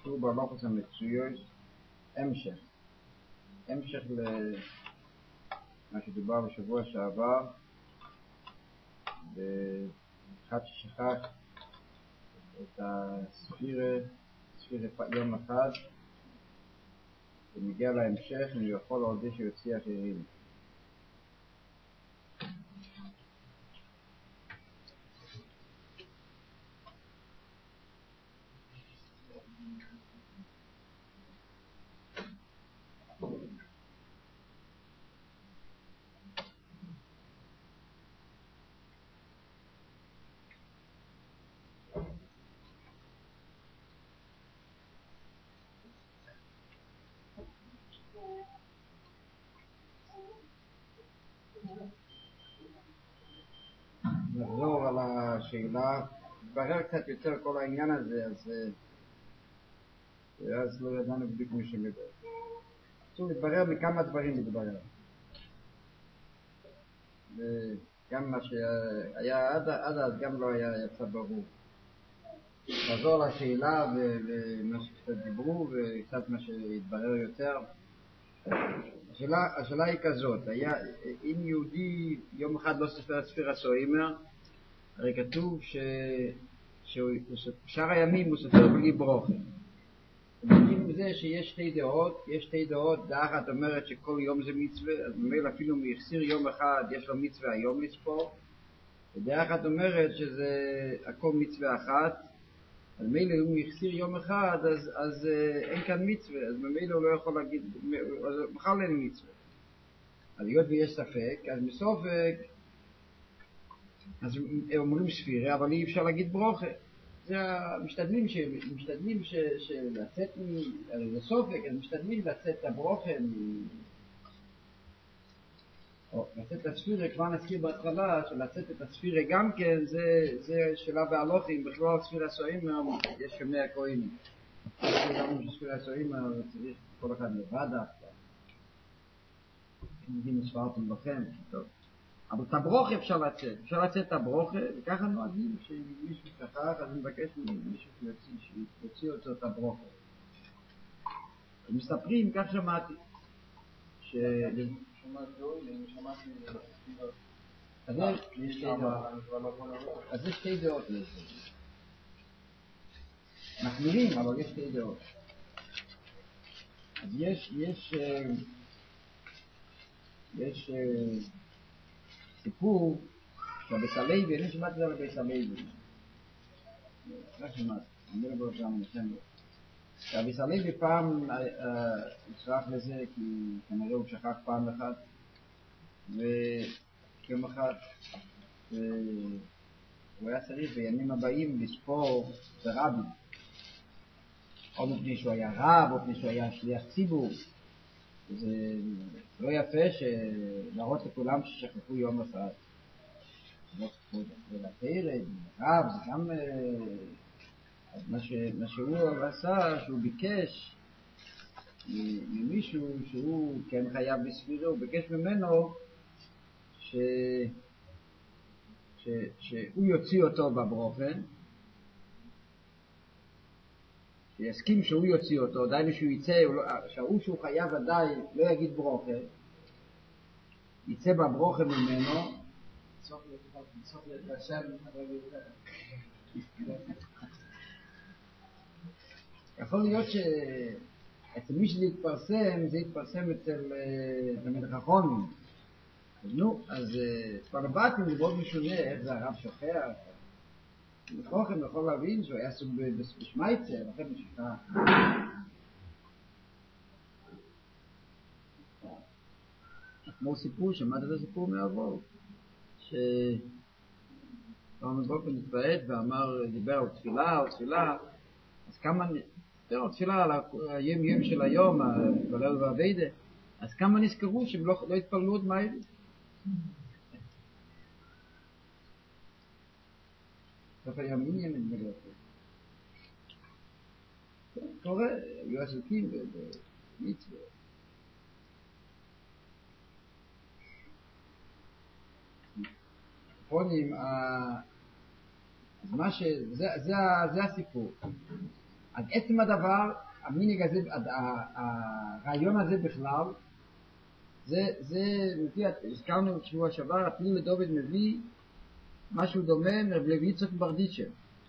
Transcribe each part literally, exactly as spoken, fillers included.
כתוב בהלכות המצויות המשך. המשך למה שדובר בשבוע שעבר, באחד ששכח את הספירה, ספירה יום אחד, ומגיע להמשך, אני יכול עוד זה שיוציא אחרים. נחזור על השאלה, נתברר קצת יותר כל העניין הזה, אז, אז לא ידענו בדיוק מי שמדבר. עכשיו נתברר מכמה דברים מתברר. וגם מה שהיה עד, עד אז גם לא היה יצא ברור. נחזור לשאלה ומה שקצת דיברו וקצת מה שהתברר יותר. השאלה, השאלה היא כזאת, היה, אם יהודי יום אחד לא סופר את ספירת סוימר, הרי כתוב ש... ששאר הימים הוא סופר בלי ברוכה. ובגין זה שיש שתי דעות, יש שתי דעות, דעה אחת אומרת שכל יום זה מצווה, אז ממילא אפילו מיחסיר יום אחד יש לו מצווה היום לספור, ודעה אחת אומרת שזה הכל מצווה אחת, אז ממילא אם הוא יחסיר יום אחד, אז, אז אין כאן מצווה, אז ממילא הוא לא יכול להגיד, אז בכלל אין מצווה. אז היות ויש ספק, אז מסופק, אז הם אומרים ספירה, אבל אי אפשר להגיד ברוכה. זה המשתדלים, ש... משתדלים ש... שלצאת, הרי זה סופק, אז משתדלים לצאת את הברוכה, או לצאת את הספירה, כבר נזכיר בהתחלה, שלצאת את הספירה גם כן, זה, זה שאלה בהלוכים, בכלל ספירה סוימר, יש כמי הכהנים. גם שספירה סוימר צריך כל אחד לבד דווקא. אתם יודעים, הסברתם לכם, טוב. אבל את הברוכה אפשר לצאת, אפשר לצאת את הברוכה, וככה נוהגים שמישהו שכח, אז אני מבקש ממישהו שיוציא אותו את הברוכה. ומספרים, כך שמעתי, ש... אז יש שתי דעות לזה. מחמירים, אבל יש שתי דעות. אז יש, יש, יש סיפור שהבית הלוי, אני שמעתי את זה על הבית הלוי. לא שמעתי, אני לא בוא שם לכם. שהבית הלוי פעם נשרח לזה, כי כנראה הוא שכח פעם אחת, ויום אחד הוא היה צריך בימים הבאים לספור ברבים. או מפני שהוא היה רב, או מפני שהוא היה שליח ציבור. זה לא יפה להראות לכולם ששכחו יום אחד. ולתארד, רב, זה גם מה, ש... מה שהוא עשה, שהוא ביקש ממישהו שהוא כן חייב בספירה, הוא ביקש ממנו ש... ש... שהוא יוציא אותו בברוכן, שיסכים שהוא יוציא אותו, עדיין שהוא יצא, שהוא שהוא חייב עדיין לא יגיד ברוכן, יצא בברוכן ממנו, סוף להתרשם, יכול להיות שאצל מי שזה יתפרסם, זה יתפרסם אצל תלמידי חכמים. אז נו, אז כבר הבאתם לבוא משונה, איך זה הרב שוכח. חכם יכול להבין שהוא היה סוג בשמייצר, לכן משוכח. כמו סיפור, שמעת את הסיפור מהעבור, שפעם בוקר נתפעט ואמר, דיבר על תפילה או תפילה, אז כמה, דיבר על תפילה על היום יום של היום, התפלל והעבודה, אז כמה נזכרו שהם לא, לא התפללו עוד מהר. סוף הימים הם נדמגו. קורה, היו עסוקים במצווה. פונים, אז מה ש... זה, זה, זה הסיפור. אז עצם הדבר, המינג הזה, הרעיון הזה בכלל, זה, זה, הזכרנו שבוע שעבר, הפנים לדוד מביא משהו דומה מרב לוי יצחק מברדיצ'ב.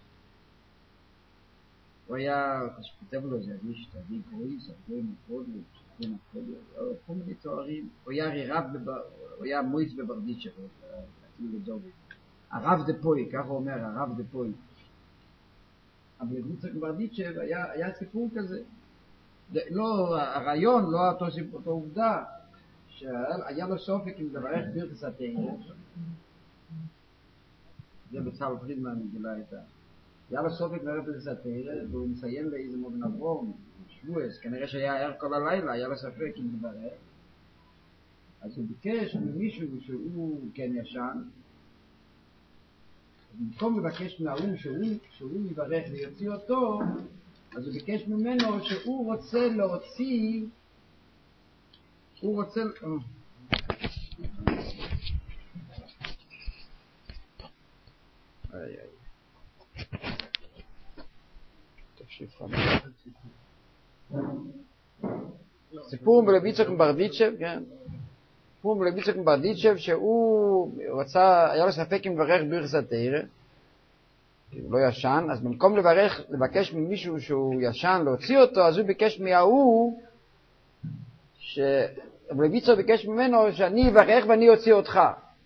הוא היה, כתב לו, זה איש תביא גרוי, ספרי מפרוד, ספרי מפרוד, כל מיני תוארים. הוא היה הרי רב, הוא היה מויץ בברדיצ'ב, הפנים לדוד. הרב דפוי, ככה הוא אומר, הרב דפוי. אבל יצחק מברדיצ'ב היה, היה סיפור כזה. לא, הרעיון, לא אותו, אותו עובדה, שהיה לו סופק אם לברך ברכס התורה. זה בצהל פרידמן גילה את ה... היה לו סופק לברך ברכס התורה, והוא מסיים באיזה מובן אברום, שבועס, כנראה שהיה ער כל הלילה, היה לו ספק אם לברך. אז הוא ביקש ממישהו שהוא כן ישן, במקום לבקש מהאום שהוא, שהוא יברך ויוציא אותו, אז הוא ביקש ממנו שהוא רוצה להוציא, הוא רוצה... איי איי. תפשיף חמש. סיפור מלוי יצחק מברדיצ'ב, כן. סיפור מלוי יצחק מברדיצ'ב שהוא רצה, היה לו ספק אם לברך ברכס התורה, כי הוא לא ישן, אז במקום לברך, לבקש ממישהו שהוא ישן, להוציא אותו, אז הוא ביקש מההוא, שמלוי יצחק ביקש ממנו שאני אברך ואני אוציא אותך.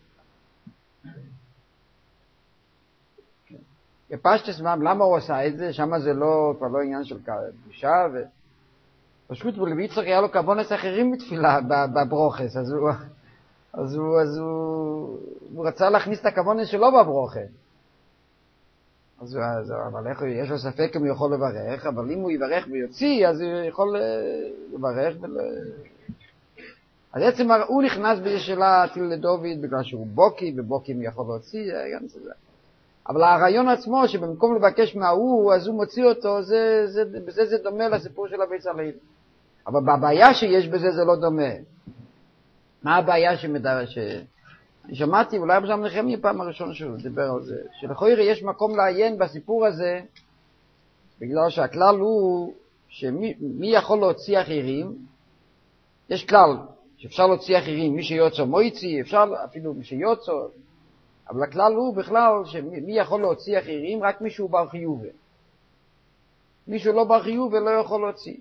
בפשטוס, למה הוא עשה את זה? שמה זה לא, כבר לא עניין של קדושה, ופשוט מלוי יצחק היה לו כוונס אחרים בתפילה בברוכס, אז הוא, אז הוא, אז הוא, הוא רצה להכניס את הכוונס שלו בברוכס. אז, אז אבל איך, יש לו ספק אם הוא יכול לברך, אבל אם הוא יברך ויוציא, אז הוא יכול לברך ול... אז בעצם הוא נכנס בזה שלה תיל לדוד בגלל שהוא בוקי, ובוקי הוא יכול להוציא, גם זה. אבל הרעיון עצמו שבמקום לבקש מההוא, אז הוא מוציא אותו, זה, זה, בזה זה דומה לסיפור של הבית הלל. אבל הבעיה שיש בזה זה לא דומה. מה הבעיה שמדבר, ש... אני שמעתי, אולי בזמן נחמיה פעם הראשון שהוא דיבר על זה, שלכאורה יש מקום לעיין בסיפור הזה, בגלל שהכלל הוא שמי מי יכול להוציא אחרים, יש כלל שאפשר להוציא אחרים, מי שיוצא מויצי, אפשר אפילו מי שיוצא, אבל הכלל הוא בכלל שמי יכול להוציא אחרים, רק מישהו בר חיובה. מישהו לא בר חיובה לא יכול להוציא.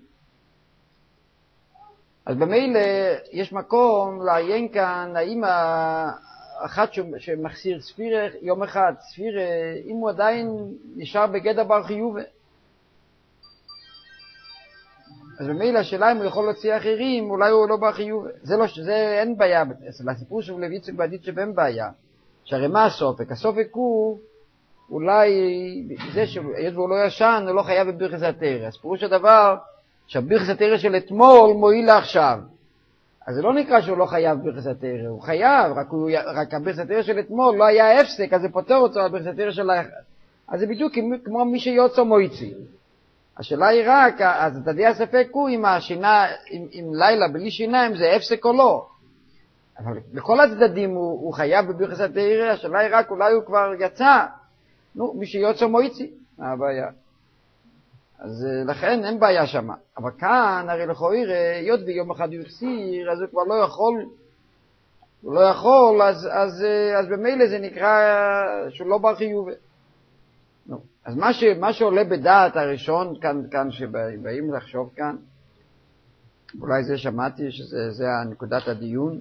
אז במילא יש מקום לעיין כאן, האם האחד שמחסיר ספירה, יום אחד ספירה, אם הוא עדיין נשאר בגדר בר חיובה. אז במילא השאלה אם הוא יכול להוציא אחרים, אולי הוא לא בר חיובה. זה לא, זה אין בעיה, לסיפור של לוי יצחק מברדיצ'ב אין בעיה. שהרי מה הסופק? הסופק הוא אולי זה שהיות והוא לא ישן, הוא לא חייב בברכס התורה. אז פירוש הדבר שהברכס התורה של אתמול מועיל לעכשיו. אז זה לא נקרא שהוא לא חייב בברכס התורה, הוא חייב, רק, הוא, רק הברכס התורה של אתמול לא היה הפסק, אז זה פותר אותו על ברכס התורה של האחד. אז זה בדיוק כמו מי שיוצא מויצי. השאלה היא רק, אז אתה יודע הספק הוא אם השינה, אם, אם לילה בלי שיניים זה הפסק או לא. אבל לכל הצדדים הוא, הוא חייב בברכס התורה, השאלה היא רק אולי הוא כבר יצא. נו, מי שיוצא מויצי, מה הבעיה? אז לכן אין בעיה שם. אבל כאן, הרי לכאורה, היות ויום אחד הוא החסיר, אז הוא כבר לא יכול, הוא לא יכול, אז, אז, אז במילא זה נקרא שהוא לא בר חיובה. נו, אז מה, ש, מה שעולה בדעת הראשון, כאן, כאן שבאים לחשוב כאן, אולי זה שמעתי שזה זה נקודת הדיון,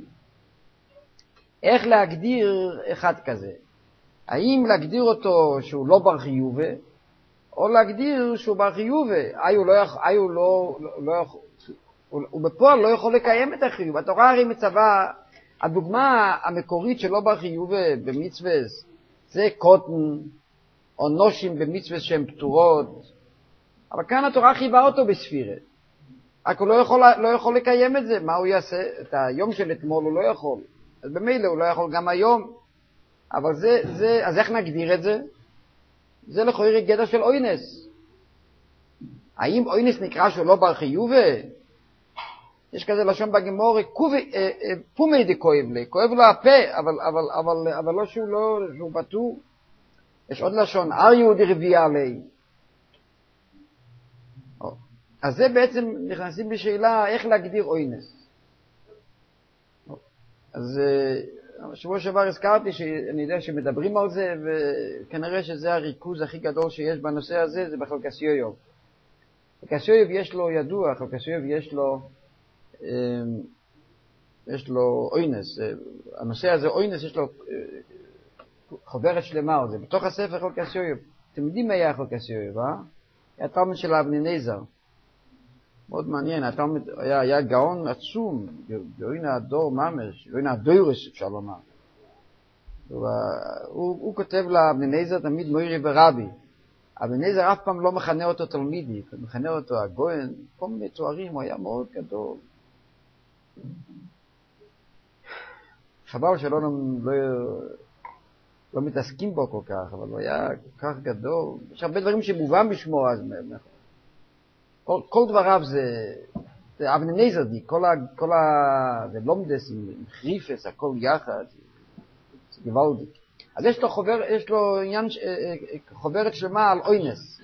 איך להגדיר אחד כזה? האם להגדיר אותו שהוא לא בר חיובה, או להגדיר שהוא בר חיובה? אי הוא לא יכול, אי הוא לא, לא יכול, הוא, הוא בפועל לא יכול לקיים את החיוב. התורה הרי מצווה, הדוגמה המקורית שלא בר חיובה במצווה, זה קוטן, או נושים במצווה שהן פטורות, אבל כאן התורה חייבה אותו בספירה. רק הוא לא יכול, לא יכול לקיים את זה, מה הוא יעשה? את היום של אתמול הוא לא יכול. אז במילא הוא לא יכול גם היום. אבל זה, זה, אז איך נגדיר את זה? זה לכאורה גדר של אוינס. האם אוינס נקרא שהוא לא בר חיובה? יש כזה לשון בגמור, פומי די כואב לי, כואב לו הפה, אבל, אבל, אבל, אבל לא שהוא לא, שהוא בטור. יש עוד לשון, אר יהודי רביע עלי. אז זה בעצם נכנסים בשאלה איך להגדיר אוינס. אז שבוע שעבר הזכרתי שאני יודע שמדברים על זה, וכנראה שזה הריכוז הכי גדול שיש בנושא הזה, זה בחלקס יויוב. חלקס יויוב יש לו ידוע, חלקס יויוב יש לו, יש לו אוינס. הנושא הזה אוינס יש לו חוברת שלמה על זה. בתוך הספר חלקס יויוב. אתם יודעים מה היה חלקס יויוב, אה? היה תלמיד של אבני נזר. מאוד מעניין, התלמיד היה, היה גאון עצום, גאון הדור ממש, גאון הדורש אפשר לומר. הוא, הוא, הוא כותב לאבני נזר תמיד מוירי ורבי. אבני נזר אף פעם לא מכנה אותו תלמידי, הוא מכנה אותו הגאון, כל מיני תוארים, הוא היה מאוד גדול. חבל שלא לא, לא, לא מתעסקים בו כל כך, אבל הוא היה כל כך גדול. יש הרבה דברים שמובן בשמו אז. כל, כל דבריו זה, זה אבני נזר די, כל ה... כל ה... זה לומדס עם חריפס, הכל יחד, זה גוואלדי. אז יש לו, חובר, יש לו עניין, חוברת שלמה על אוינס.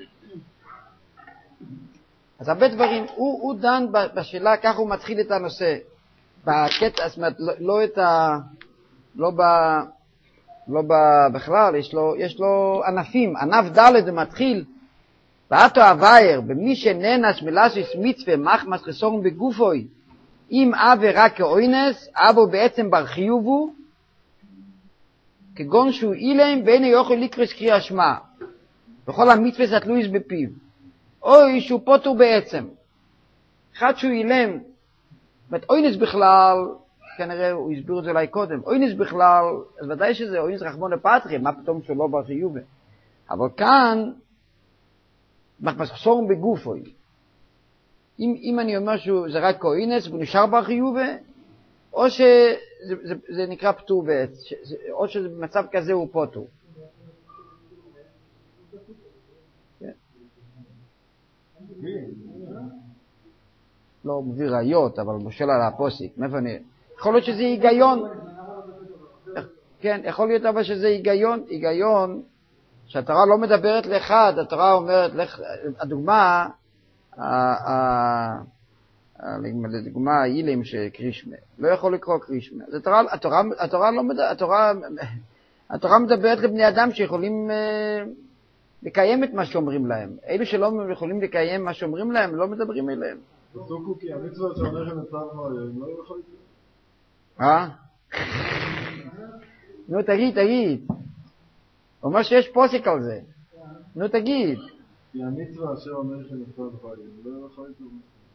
אז הרבה דברים, הוא, הוא דן בשאלה, כך הוא מתחיל את הנושא. בקטע, זאת אומרת, לא, לא את ה... לא ב... לא ב... בכלל, יש לו, יש לו ענפים. ענף ד' זה מתחיל, ואתו הווייר, במי שננס מלאסיס מצווה מחמס חסורם בגופוי, אם אבה רק כאוינס, אבו בעצם בר חיובו, כגון שהוא אילם ואין יוכל לקרס קריאה שמה, וכל המצווה זה תלויס בפיו. אוי שהוא פוטר בעצם. אחד שהוא אילם, ואת אוינס בכלל, כנראה הוא הסביר את זה אולי קודם, אוינס בכלל, אז ודאי שזה אוינס רחמון לפטרי, מה פתאום שהוא לא בר חיובה. אבל כאן, מחמס חסורם בגופוי. אם, אם אני אומר שזה רק כאוינס, והוא נשאר בר חיובה, או שזה זה, זה נקרא פטור בעץ, או שבמצב כזה הוא פוטר. לא הוא מביא ראיות, אבל מושל על הפוסיק. מאיפה אני... יכול להיות שזה היגיון. כן, יכול להיות אבל שזה היגיון, היגיון שהתורה לא מדברת לאחד, התורה אומרת, הדוגמה, לדוגמה האילים שקרישמה, לא יכול לקרוא קרישמה. אז התורה, התורה, התורה לא מדברת, התורה, התורה מדברת לבני אדם שיכולים לקיים את מה שאומרים להם. אלו שלא יכולים לקיים מה שאומרים להם, לא מדברים אליהם. תסוכו כי המצוות שהולכם אצלנו לא יכול לקרוא. אה? נו תגיד, תגיד. הוא אומר שיש פוסק על זה. נו תגיד. כי המצווה אשר אומר שנפרד חיים, לא יכול לקרוא.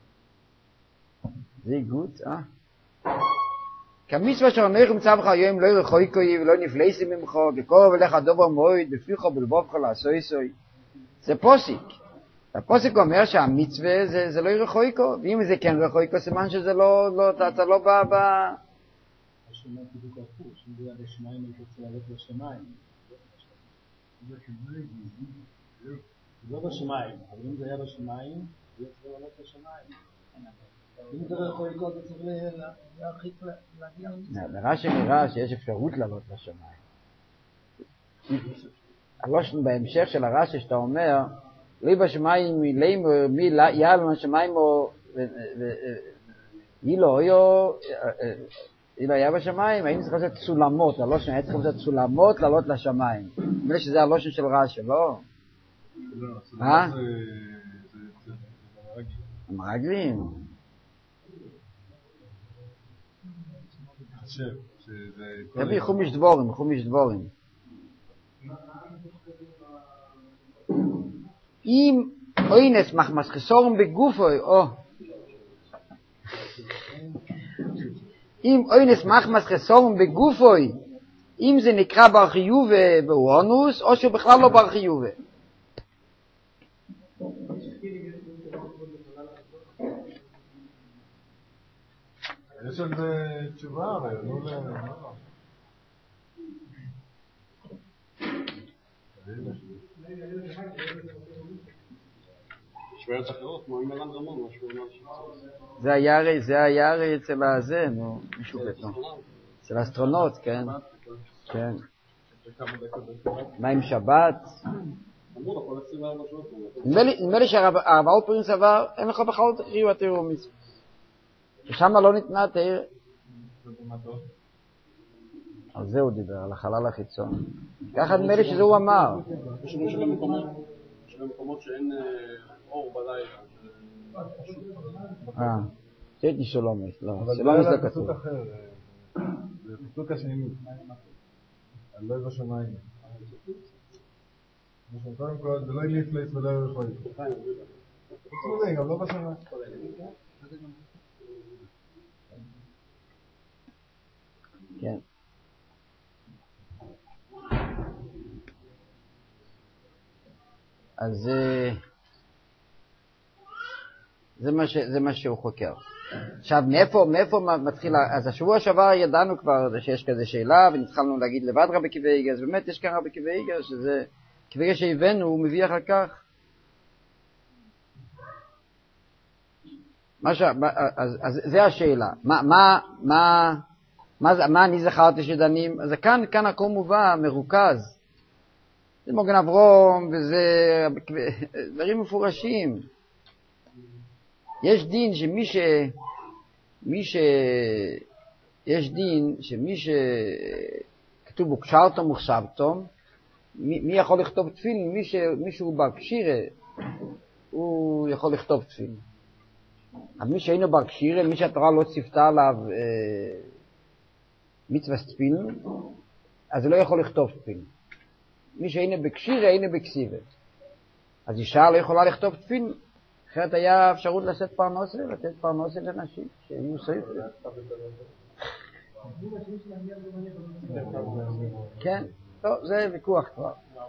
זה גוט, אה? כי המצווה אשר אומר מצווך היום לא ירחוקוי ולא נפלסי ממך, וקרוב אליך דובר מועד, בפיך ובלבבך לעשוי סוי. זה פוסק. הפוסק אומר שהמצווה זה, זה לא ירחוקו, ואם זה כן רחוקו, סימן שזה לא, לא, אתה, אתה לא בא ב... השאלה בדיוק הפוך, שזה היה בשמיים, אני רוצה לעלות לשמיים. זה לא בשמיים, אבל אם זה היה בשמיים, זה צריך לעלות לשמיים. אם זה רחוקו, זה צריך להרחיק להגיע למצווה. נראה שנראה שיש אפשרות לעלות לשמיים. הלושן בהמשך של הרש"י שאתה אומר, לי בשמיים מלאמר מי יעל מהשמיים או אילו אילו אילו היה בשמיים, האם צריך לעשות סולמות, הלושן היה צריך לעשות סולמות לעלות לשמיים. נראה שזה הלושן של רש"י, לא? אה? המרגלים. תביא חומש דבורים, חומש דבורים. אם אוינס מחמס חסורם בגופוי, או אם אוינס מחמס חסורם בגופוי, אם זה נקרא בר חיובה באונוס, או שהוא בכלל לא בר חיובה. יש על זה תשובה הרי, לא ל... שוויות אחרות, כמו עם אלן רמון, משהו אמר זה היה, זה היה הרי אצל הזה, נו, מישהו בטח. אצל האסטרונאוט, כן. כן. מה עם שבת? אמרו לו, כל עשרים וארבע שעות. נדמה לי שהרב אלפרין סבר, אין לך בכלל חיוב התיר ומצווה. ששם לא ניתנה תיר. על זה הוא דיבר, על החלל החיצון. ככה נדמה לי שזה הוא אמר. יש לנו שבמקומות שאין אור בלילה. אה, שהייתי שלומש, לא, אבל שלומש זה זה היה כתוב. פסוק אחר, זה פסוק השני, על לא בשמיים. קודם כל, זה לא יניף לייס ולא יכול. חוץ מזה, גם לא בשמיים. כן. אז זה מה ש, זה מה שהוא חוקר. עכשיו, מאיפה, מאיפה מתחיל, אז השבוע שעבר ידענו כבר שיש כזה שאלה, ונתחלנו להגיד לבד רבי עקיבא איגר, אז באמת יש כאן רבי עקיבא איגר, שזה, כפי שהבאנו, הוא מביא אחר כך. מה ש, אז, אז זה השאלה. מה, מה, מה, מה, מה אני זכרתי שדנים? אז כאן, כאן הכל מובא, מרוכז. זה מוגן אברום, וזה דברים מפורשים. יש דין שמי ש... מי ש... יש דין שמי ש... כתוב בו קשרתום וחשבתום, מי, מי יכול לכתוב תפילין? מי ש... מישהו בר קשירה, הוא יכול לכתוב תפילין. אבל מי שאינו בר קשירה, מי שהתורה לא ציוותה עליו אה, מצווה תפילין, אז הוא לא יכול לכתוב תפילין. מי שאינו בקשירה, אינו בקסיבה. אז אישה לא יכולה לכתוב תפילין. אחרת היה אפשרות לשאת פרנסה, לתת פרנסה לנשים, שיהיו סייפים. כן, טוב, זה ויכוח כבר.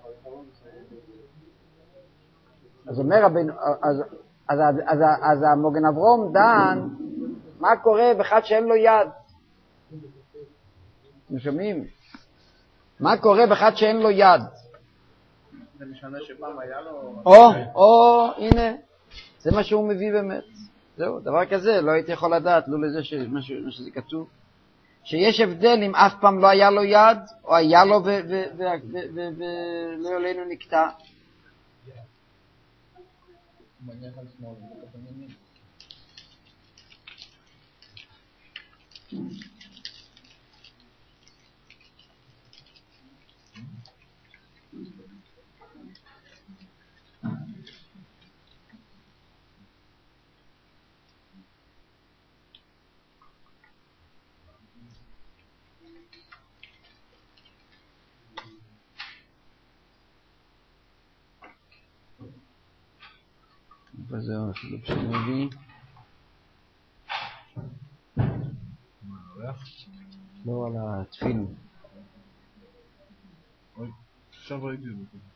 אז אומר רבינו, אז, אז, אז, אז, אז המוגן אברום דן, מה קורה באחד שאין לו יד? אתם שומעים? מה קורה באחד שאין לו יד? זה משנה שפעם היה לו... או, או, הנה. זה מה שהוא מביא באמת. זהו, דבר כזה, לא הייתי יכול לדעת, לא לזה שמה שזה כתוב. שיש הבדל אם אף פעם לא היה לו יד, או היה לו ולא עלינו נקטע. וזהו, אפילו כשנביא. לא על התפילין. עכשיו ראיתי את זה.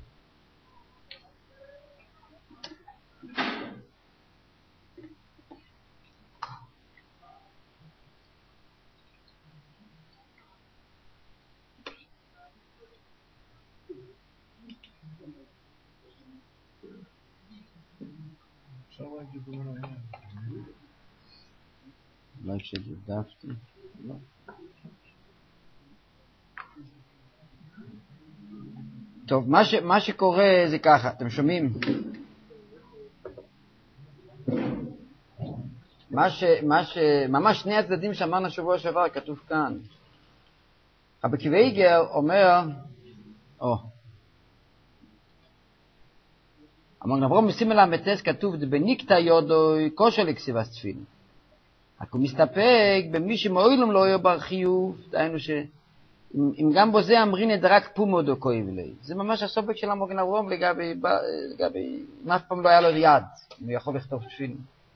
אולי כשדפדפתי, לא. טוב, מה, ש, מה שקורה זה ככה, אתם שומעים? מה ש, מה ש, ממש שני הצדדים שאמרנו שבוע שעבר, כתוב כאן. רבי עקיבא איגר אומר, או, המוגן אברום מסימלה מטס כתוב, דבניקתא יודוי כושר לכסיבת תפילין. רק הוא מסתפק במי שמועילום לא יהיה בר חיוב, דהיינו שאם גם בו זה אמרין את רק פומו דו כואב לי. זה ממש הסופק של המוגן אברום לגבי, לגבי, אם אף פעם לא היה לו יד, הוא יכול לכתוב תפילין.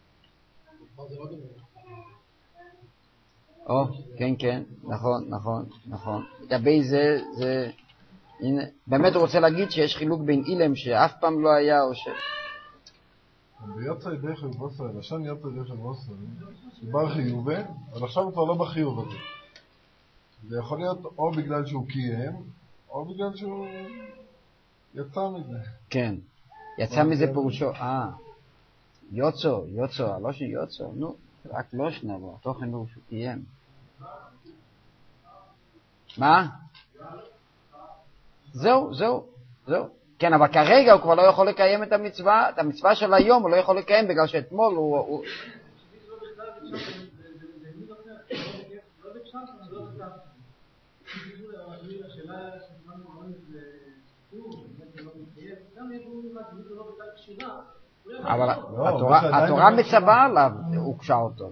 או, כן, כן, נכון, נכון, נכון. לגבי זה, זה, הנה, באמת הוא רוצה להגיד שיש חילוק בין אילם שאף פעם לא היה, או ש... ביוצא ידי חלבוסר, לשון יוצא ידי חלבוסר, הוא בר חיובה, אבל עכשיו הוא כבר לא בחיוב הזה. זה יכול להיות או בגלל שהוא קיים, או בגלל שהוא יצא מזה. כן, יצא מזה פירושו, אה, יוצא, יוצא, לא שיוצא, נו, רק לא שנבו, תוכן הוא שהוא קיים. מה? זהו, זהו, זהו. כן, אבל כרגע הוא כבר לא יכול לקיים את המצווה, את המצווה של היום הוא לא יכול לקיים בגלל שאתמול הוא... הוא... אבל התורה מצווה עליו, הוא קשה אותו.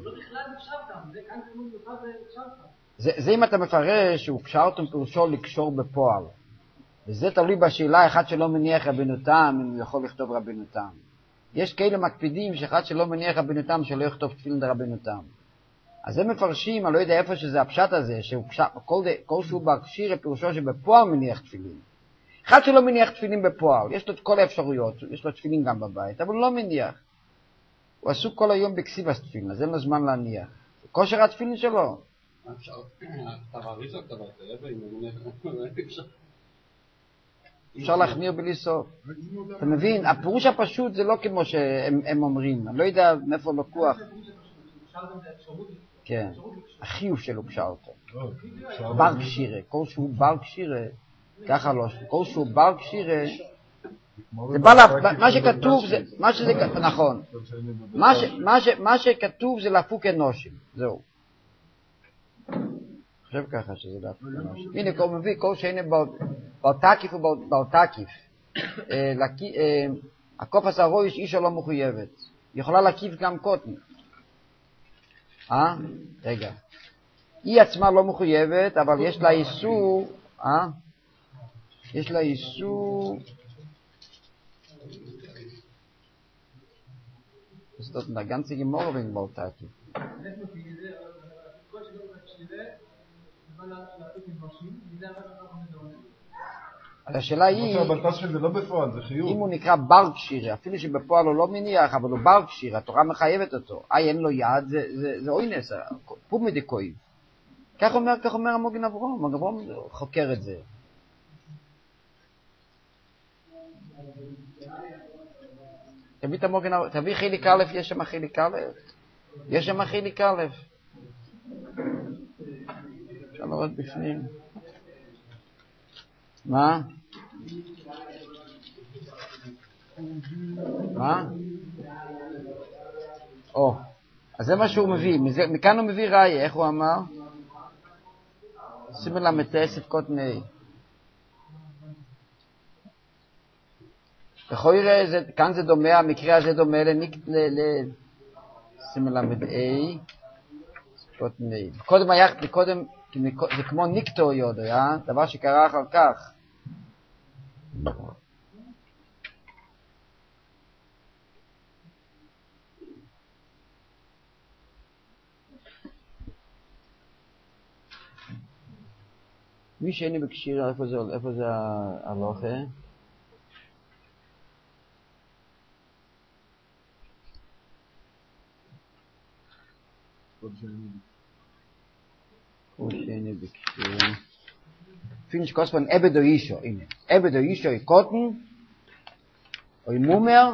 זה אם אתה מפרש שהוא קשה אותו פירושו לקשור בפועל. וזה תלוי בשאלה אחד שלא מניח רבנו תם, אם הוא יכול לכתוב רבנו תם. יש כאלה מקפידים שאחד שלא מניח רבנו תם שלא יכתוב תפילין דרבנו תם. אז הם מפרשים, אני לא יודע איפה שזה הפשט הזה, שכל שהוא בקשיר פירושו שבפועל מניח תפילין. אחד שלא מניח תפילין בפועל, יש לו את כל האפשרויות, יש לו תפילין גם בבית, אבל הוא לא מניח. הוא עסוק כל היום בכסיב תפילין, אז אין לו זמן להניח. כושר התפילין שלו. אפשר להחמיר בלי סוף. אתה מבין, הפירוש הפשוט זה לא כמו שהם אומרים, אני לא יודע מאיפה לקוח. כן, החיוב שלו קשה אותו. בר קשירה, כל שהוא בר קשירה, ככה לא, כל שהוא בר קשירה, זה בא לה, מה שכתוב זה, מה שזה, נכון, מה שכתוב זה להפוק אנושים, זהו. חושב ככה שזה להפוק אנושים. הנה, כל מביא, כל שהנה בר תקיף ובר תקיף, הקוף הסערו יש אישה לא מחויבת, יכולה להקיף גם קוטן. אה? רגע. היא עצמה לא מחויבת, אבל יש לה איסור, אה? יש לה איסור, זאת אומרת, ganze Gemorre wegen Bautaki. השאלה היא, אם הוא נקרא בר קשירה, אפילו שבפועל הוא לא מניח, אבל הוא בר קשירה, התורה מחייבת אותו. איי, אין לו יד, זה אוינס, פומי דקויב. כך אומר, כך אומר המוגן אברום, המוגן אברום חוקר את זה. תביא את המוגן אברום, תביא חיליק א', יש שם חיליק א', יש שם חיליק א'. אפשר לראות בפנים. מה? מה? או, אז זה מה שהוא מביא, מכאן הוא מביא ראי, איך הוא אמר? שימי למתסף קוטני. בכל יראה, כאן זה דומה, המקרה הזה דומה שימי למתאי קוטני. קודם היה, קודם, זה כמו ניקטו יודו, דבר שקרה אחר כך. מי שאיני בקשיר, איפה זה, איפה זה הלוכה? הוא שאיני בקשיר. פינש קוספן אבד או אישו, הנה. אבד או אישו היא קוטן, או היא מומר,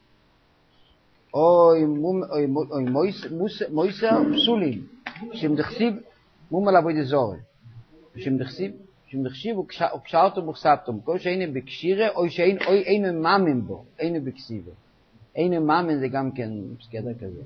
או היא מויסר, פסולים. שהם דחסיב מומר לעבוד אזורי. שהם דחסיב, שהם דחסיב הוא קשר אותו מוחסבתו. כל שאיני בקשירה, או שאינו מאמן בו, אינו בקסיבה. אינו מאמן זה גם כן סקדר כזה.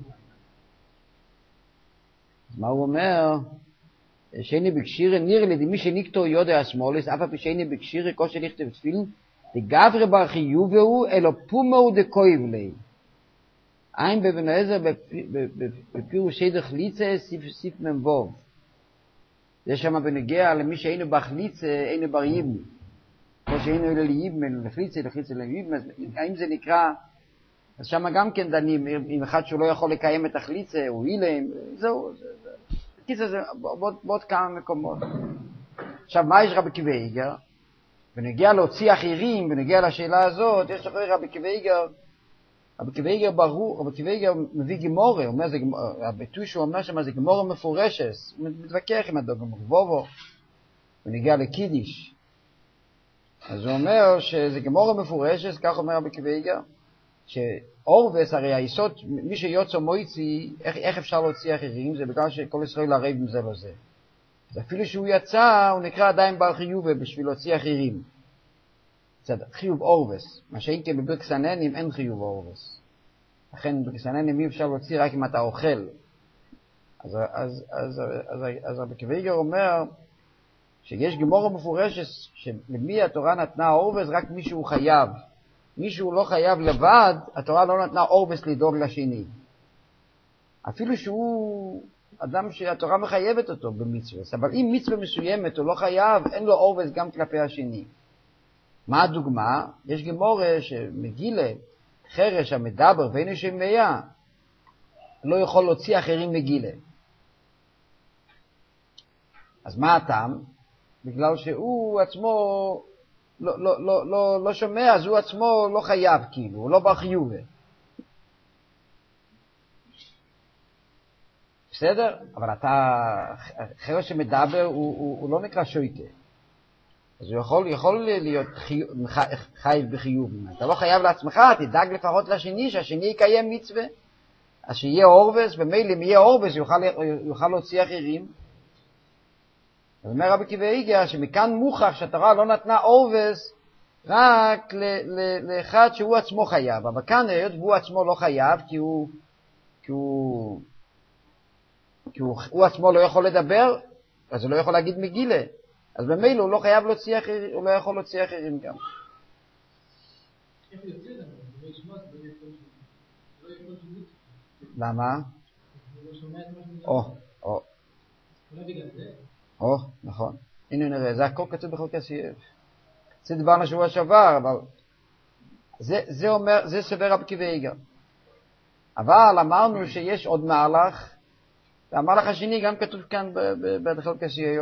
אז מה הוא אומר? שאיני בקשירה, נראה לי, מי שניקטו יודע השמאלס, אף הפי שאיני בקשירה, כל שנכתב תפילין, דגברי בר חיובהו, אלו פומו דקויב לי. אין בבן עזר, בפירושי דחליצה, סיף ממבוב. זה שם בנגיע למי שאינו בחליצה, אינו בר ייבן. כמו שאינו אלה לייבן, לחליצה, לחליצה לייבן, אז האם זה נקרא, אז שם גם כן דנים, עם אחד שהוא לא יכול לקיים את החליצה, הוא אילם, זהו, קיצר זה בעוד כמה מקומות. עכשיו, מה יש רבי עקיבא איגר? ונגיע להוציא אחרים, ונגיע לשאלה הזאת, יש אחרי רבי עקיבא איגר, רבי עקיבא איגר ברור, רבי עקיבא איגר מביא גמורה, הוא אומר, הביטוי שהוא אומר שם, זה גמורה מפורשת, הוא מתווכח עם הדוגם רבובו, ונגיע לקידיש. אז הוא אומר שזה גמורה מפורשת, כך אומר רבי עקיבא איגר, שאורבס, הרי היסוד, מי שיוצא מויצי, איך, איך אפשר להוציא אחרים? זה בגלל שכל ישראל הרב עם זה לזה. אז אפילו שהוא יצא, הוא נקרא עדיין בר חיובה בשביל להוציא אחרים. בסדר, חיוב אורבס. מה שאין כי בברקס הננים אין חיוב אורבס. לכן בברקס הננים אי אפשר להוציא רק אם אתה אוכל. אז, אז, אז, אז, אז רבי קוויגר אומר שיש גמורה מפורשת שלמי התורה נתנה אורבס רק מישהו חייב. מישהו לא חייב לבד, התורה לא נתנה אורבס לדאוג לשני. אפילו שהוא אדם שהתורה מחייבת אותו במצווה. אבל אם מצווה מסוימת הוא לא חייב, אין לו אורבס גם כלפי השני. מה הדוגמה? יש גמורה שמגילה, חרש המדבר ואין שמיה, לא יכול להוציא אחרים מגילה. אז מה הטעם? בגלל שהוא עצמו לא, לא, לא, לא, לא שומע, אז הוא עצמו לא חייב כאילו, הוא לא בחיובה. בסדר? אבל אתה, חרש שמדבר הוא, הוא, הוא לא נקרא שויקה. אז הוא יכול, יכול להיות חיוב, חייב בחיוב. אתה לא חייב לעצמך, תדאג לפחות לשני, שהשני יקיים מצווה. אז שיהיה אורבס, ומילא אם יהיה אורבס, יוכל, יוכל להוציא אחרים. אז אומר רבי קוויגר שמכאן מוכח שהתורה לא נתנה אורבס רק ל, ל, לאחד שהוא עצמו חייב. אבל כאן היות והוא עצמו לא חייב, כי הוא, כי הוא, כי הוא, הוא עצמו לא יכול לדבר, אז הוא לא יכול להגיד מגילה. אז במילא הוא לא חייב להוציא אחרים, הוא לא יכול להוציא אחרים גם. למה? או, או. או, נכון. הנה נראה, זה הכל כתוב בכל כסייב. זה דיברנו שבוע שעבר, אבל זה, זה אומר, זה סבר רבי קוויגר. אבל אמרנו שיש עוד מהלך, והמהלך השני גם כתוב כאן בכל כסייב.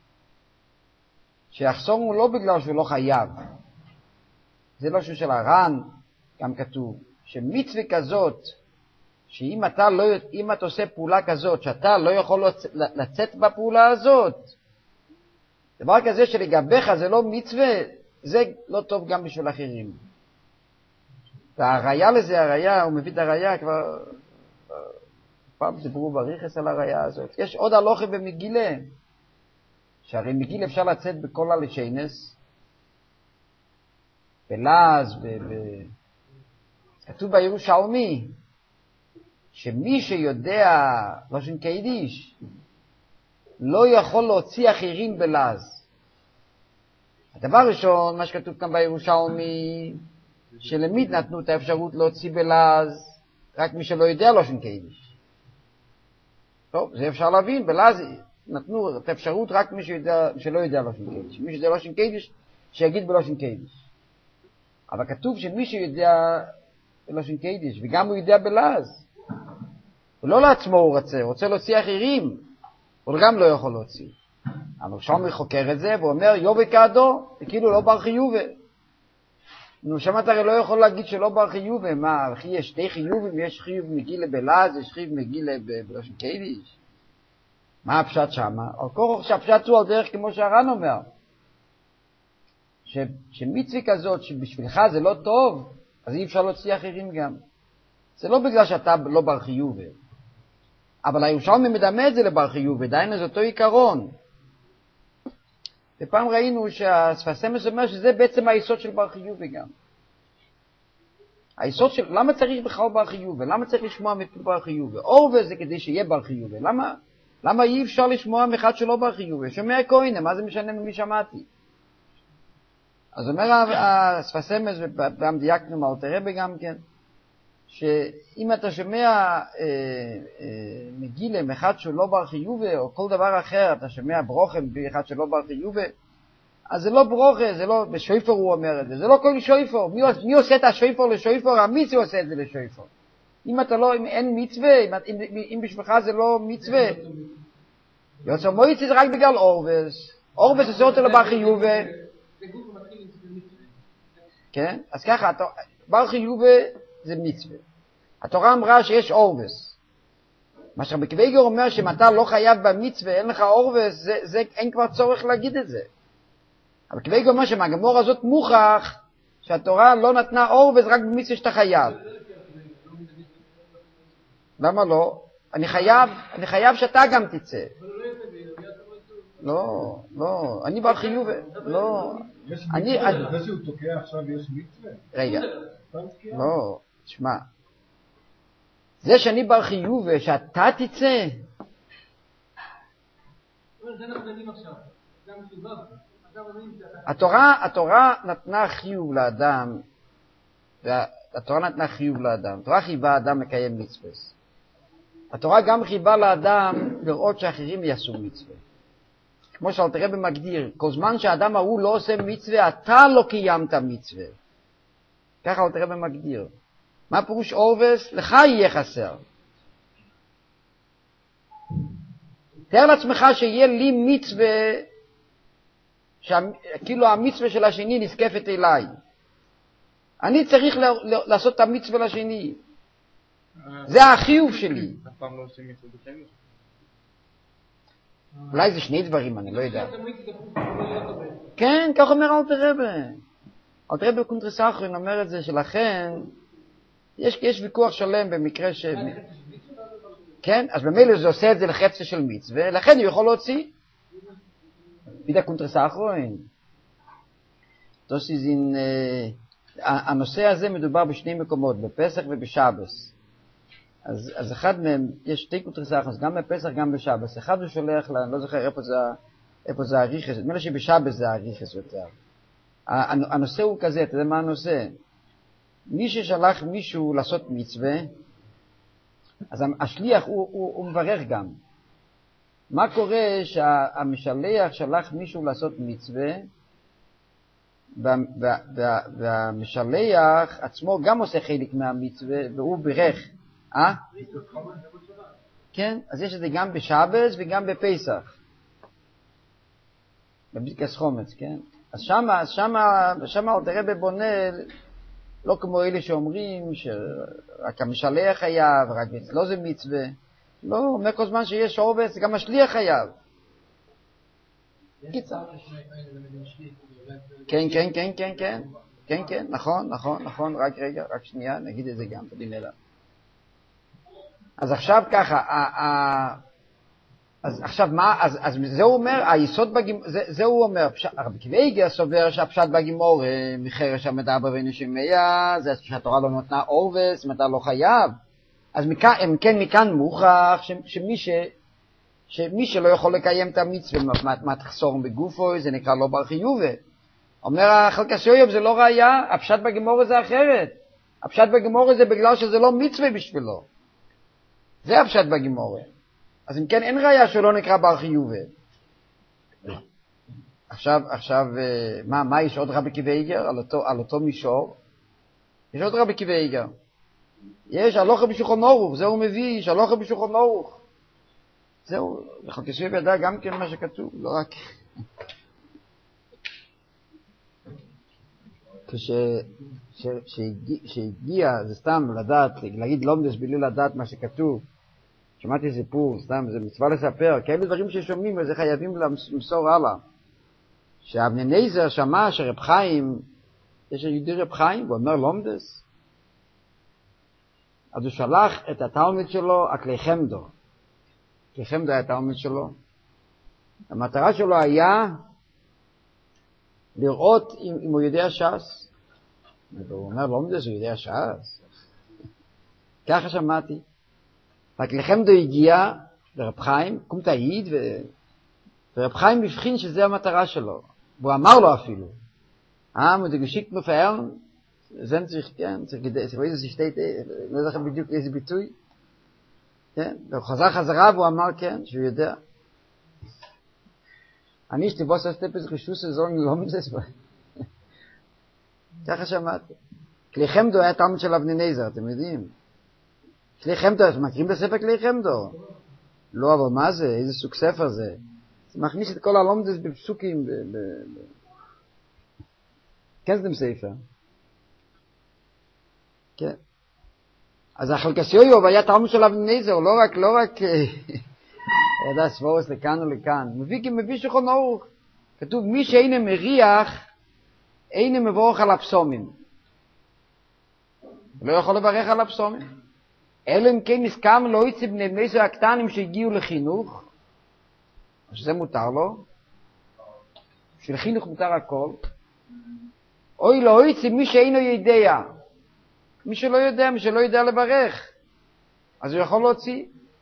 שיחסום הוא לא בגלל שהוא לא חייב. זה לא שהוא של הר"ן, גם כתוב, שמצווה כזאת, שאם אתה לא, אם אתה עושה פעולה כזאת, שאתה לא יכול לצאת בפעולה הזאת, דבר כזה שלגביך זה לא מצווה, זה לא טוב גם בשביל אחרים. והראיה לזה, הראיה, הוא מביא את הראיה, כבר פעם דיברו בריחס על הראיה הזאת. יש עוד הלוכה במגילה, שהרי מגיל אפשר לצאת בכל הלשיינס, בלעז, ב... ב... כתוב בירושלמי, שמי שיודע לשון קיידיש, לא יכול להוציא אחרים בלעז. הדבר ראשון, מה שכתוב כאן בירושלמי, שלמיד נתנו את האפשרות להוציא בלעז, רק מי שלא יודע לשון קיידיש. טוב, זה אפשר להבין, בלעז נתנו את האפשרות רק מי שיודע, שלא יודע לשון קיידיש. מי שיודע לשון קיידיש, שיגיד בלשון קיידיש. אבל כתוב שמי שיודע בלשון קיידיש, וגם הוא יודע בלעז, ולא לעצמו הוא רוצה, הוא רוצה להוציא אחרים, הוא גם לא יכול להוציא. אבל שם חוקר את זה, והוא אומר, יובי כעדו, זה כאילו לא בר חיובה. נו, שם אתה הרי לא יכול להגיד שלא בר חיובה, מה, אחי, יש שתי חיובים, יש חיוב מגילה בלעז, יש חיוב מגילה בלשון קיידיש. מה הפשט שמה? על כוח שהפשט הוא על דרך כמו שהר"ן אומר. ש, שמצווה כזאת שבשבילך זה לא טוב, אז אי אפשר להוציא אחרים גם. זה לא בגלל שאתה לא בר חיובה. אבל הירושלמי מדמה את זה לבר חיובה, דיינו זה אותו עיקרון. ופעם ראינו שהשפת אמס אומר שזה בעצם היסוד של בר חיובה גם. היסוד של, למה צריך בכלל בר חיובה? למה צריך לשמוע מפי בר חיובה? אורבה זה כדי שיהיה בר חיובה. למה? למה אי אפשר לשמוע מאחד שלא בר חיובה? שומע כהנה, מה זה משנה ממי שמעתי? אז אומר השפת אמס, וגם דייקנו מאלתר רבי גם כן, שאם אתה שומע אה, אה, מגילה מאחד שלא בר חיובה, או כל דבר אחר, אתה שומע ברוכם מאחד שלא בר חיובה, אז זה לא ברוכה, זה לא, בשויפור הוא אומר את זה, זה לא כל שויפור. מי, מי עושה את השויפור לשויפור? המצווה עושה את זה לשויפור. אם אתה לא, אם אין מצווה, אם, אם, אם בשבילך זה לא מצווה, יוצא מויצי זה רק בגלל אורבס. אורבס עושה אותו לבר חיובה. כן? אז ככה, בר חיובה זה מצווה. התורה אמרה שיש אורבס. מה שרבי קוויגר אומר שאם אתה לא חייב במצווה, אין לך אורבס, זה, זה, אין כבר צורך להגיד את זה. אבל קוויגר אומר שמהגמור הזאת מוכח שהתורה לא נתנה אורבס רק במצווה שאתה חייב. למה לא? אני חייב, אני חייב שאתה גם תצא. לא, לא, אני בר חיוב, לא, יש אני... מצווה, זה שהוא תוקע עכשיו יש מצווה? רגע, לא, תשמע. זה שאני בר חיוב ושאתה תצא... זה אנחנו יודעים עכשיו. זה המחיוב. התורה, התורה נתנה חיוב לאדם, התורה נתנה חיוב לאדם, התורה חייבה האדם לקיים מצווה. התורה גם חייבה לאדם לראות שאחרים יעשו מצווה. כמו שאלתר רבי מגדיר, כל זמן שהאדם ההוא לא עושה מצווה, אתה לא קיימת מצווה. ככה אלתר רבי מגדיר. מה פירוש אורבס? לך יהיה חסר. תאר לעצמך שיהיה לי מצווה, כאילו המצווה של השני נזקפת אליי. אני צריך לעשות את המצווה לשני. זה החיוב שלי. אף פעם לא עושים מצווה בחיים. אולי זה שני דברים, אני לא יודע. כן, כך אומר אלתר רבי. אלתר רבי קונטרס אחרון אומר את זה, שלכן יש, יש ויכוח שלם במקרה ש... כן, אז במילא זה עושה את זה לחפצה של מצווה, לכן הוא יכול להוציא. בידה קונטרס אחרון. תוסיזין, הנושא הזה מדובר בשני מקומות, בפסח ובשבס. אז, אז אחד מהם, יש שתי קונטרס אחרון, גם בפסח גם בשבס. אחד הוא שולח, אני לא זוכר איפה זה, איפה זה הריחס, נדמה שבשבס זה הריחס יותר. הנושא הוא כזה, אתה יודע מה הנושא? מי ששלח מישהו לעשות מצווה, אז השליח הוא, הוא, הוא מברך גם. מה קורה שהמשלח שלח מישהו לעשות מצווה, והמשלח עצמו גם עושה חלק מהמצווה, והוא ברך. אה? כן, אז יש את זה גם בשבס וגם בפסח. בברכת חומץ, כן? אז שמה, שמה, שמה אלתר רבי בונה, לא כמו אלה שאומרים שרק המשלח חייב, רק לא זה מצווה. לא, אומר כל זמן שיש עובס, גם השליח חייב. כן, כן, כן, כן, כן. כן, כן, נכון, נכון, נכון, רק רגע, רק שנייה, נגיד את זה גם, תבין אליו. אז עכשיו ככה, אז עכשיו מה, אז, אז זה הוא אומר, היסוד בגימור, זה, זה הוא אומר, רבי קיוויגר סובר שהפשט בגימור, מחרש המדבר ונשמיה, זה שהתורה לא נותנה אורבס, אם אתה לא חייב. אז מכאן, אם כן, מכאן מוכח ש, שמי, ש, שמי שלא יכול לקיים את המצווה, מה, מה תחסור בגופו, זה נקרא לא בר חיובה. אומר החלקס יויוב, זה לא ראיה, הפשט בגימור זה אחרת. הפשט בגימור זה בגלל שזה לא מצווה בשבילו. זה הפשט בגימור. אז אם כן, אין ראיה שלא נקרא בר חיובה. עכשיו, עכשיו, מה, מה יש עוד רבי קיוויגר על אותו, על אותו מישור? יש עוד רבי קיוויגר. יש הלוכה בשולחן ערוך, זה הוא מביא, יש הלוכה בשולחן ערוך. זהו, לחלקס יויוב ידע גם כן מה שכתוב, לא רק... כשהגיע, זה סתם לדעת, להגיד לומדס בלי לדעת מה שכתוב, שמעתי סיפור, סתם, זה מצווה לספר, כאלה דברים ששומעים וזה חייבים למסור הלאה. שאבני נזר שמע שרב חיים, יש יהודי רב חיים, הוא אומר לומדס, אז הוא שלח את התלמיד שלו, הכלי חמדו. הכלי חמדו היה התלמיד שלו. המטרה שלו היה לראות אם, אם הוא יודע ש"ס. והוא אומר, לא יודע שהוא יודע ש"ס. ככה שמעתי. הכלי חמדו הגיע לרב חיים, קום תעיד, ו... ורב חיים הבחין שזה המטרה שלו. והוא אמר לו אפילו, אה, זה גשיק מפערן, זה צריך, כן, צריך איזה שתי, לא יודע בדיוק איזה ביטוי. כן, והוא חזר חזרה והוא אמר כן, שהוא יודע. אני שתבוס הסטפס חישוס זון לא מזס בה. ככה שמעתי. כלי חמדו היה תלמיד של אבני נזר, אתם יודעים. כלי חמדו, אתם מכירים בספר כלי חמדו? לא, אבל מה זה? איזה סוג ספר זה? זה מכניס את כל הלומדס בפסוקים. ב- ב- ב- כן, זה ספר. כן. אז החלקס יויוב היה תלמיד של אבני נזר, לא רק, לא רק... ידע סבורס לכאן ולכאן. מביא כי מביא שולחן ערוך. כתוב, מי שאינו מריח, אינו מבורך על הפסומים. לא יכול לברך על הפסומים. אלא אם כן נסכם לא יצא בני בני זוג הקטנים שהגיעו לחינוך, שזה מותר לו. בשביל חינוך מותר הכל. אוי לא יוצא מי שאינו יודע. מי שלא יודע, מי שלא יודע לברך. אז הוא יכול להוציא.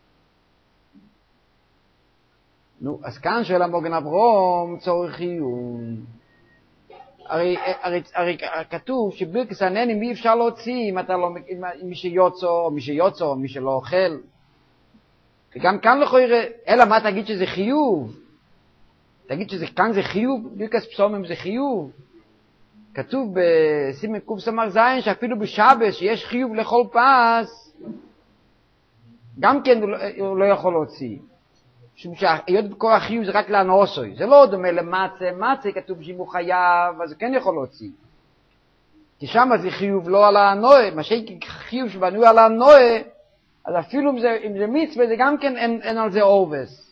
נו, אז כאן שואל המוגן אברום צורך עיון. הרי, הרי, הרי כתוב שברכס הנהנים אי אפשר להוציא אם אתה לא, אם מי שיוצא, או מי שיוצא, או מי שלא אוכל. וגם כאן לא יראה, אלא מה תגיד שזה חיוב? תגיד שכאן זה חיוב, ברכס פסומים זה חיוב. כתוב בסימן קוף סמ"ך זין שאפילו בשבת שיש חיוב לכל פס, גם כן הוא לא, הוא לא יכול להוציא. משום שהיות בכל החיוב זה רק לאנוסוי. זה לא דומה למצה, מצה כתוב שאם הוא חייב, אז הוא כן יכול להוציא. כי שם זה חיוב לא על הנועה, מה שחיוב שבנוי על הנועה, אז אפילו אם זה, אם זה מצווה, זה גם כן אין, אין על זה אורבס.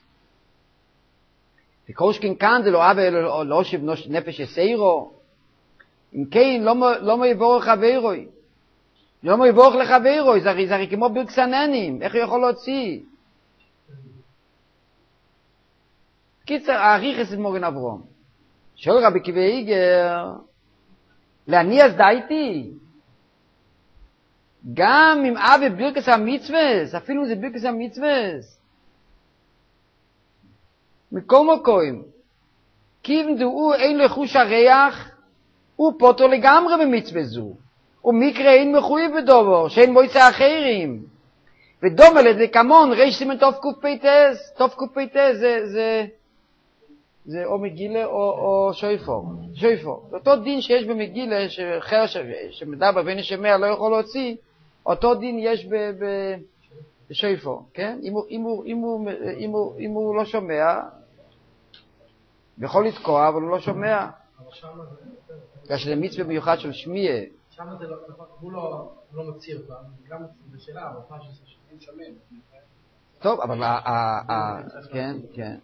וקושקין כאן זה לא אבא, לא, לא שבנוש נפש יסיירו. אם כן, לא, לא מיבורך חברוי. לא מיבורך לחברוי, זה הרי, זה הרי כמו ברכסננים, איך הוא יכול להוציא? קיצר, האריך את מוגן אברום. שואל רבי עקיבא איגר, לעני אז דייתי. גם אם אבא ברכס המצווס, אפילו זה ברכס המצווס. מכל מקום, כיוון דהו אין לו חוש הריח, הוא פוטר לגמרי במצווה זו. ומקרה אין מחויב בדובר, שאין מועצה אחרים. ודומה לזה כמון, ריש סימן תוף קופייטס, תוף קופייטס זה, זה, זה או מגילה או, או שויפור. שויפור. אותו דין שיש במגילה, שחר שמדבר בין השמע לא יכול להוציא, אותו דין יש ב, ב, בשויפור, כן? אם הוא, אם הוא, אם הוא, אם הוא, אם הוא לא שומע, יכול לתקוע, אבל הוא לא שומע. כאשר זה מצווה מיוחד של שמיע. שם זה לא, הוא לא, לא מציא אותה, גם בשאלה, אבל פעם ששמעים שומעים. טוב, אבל כן, כן.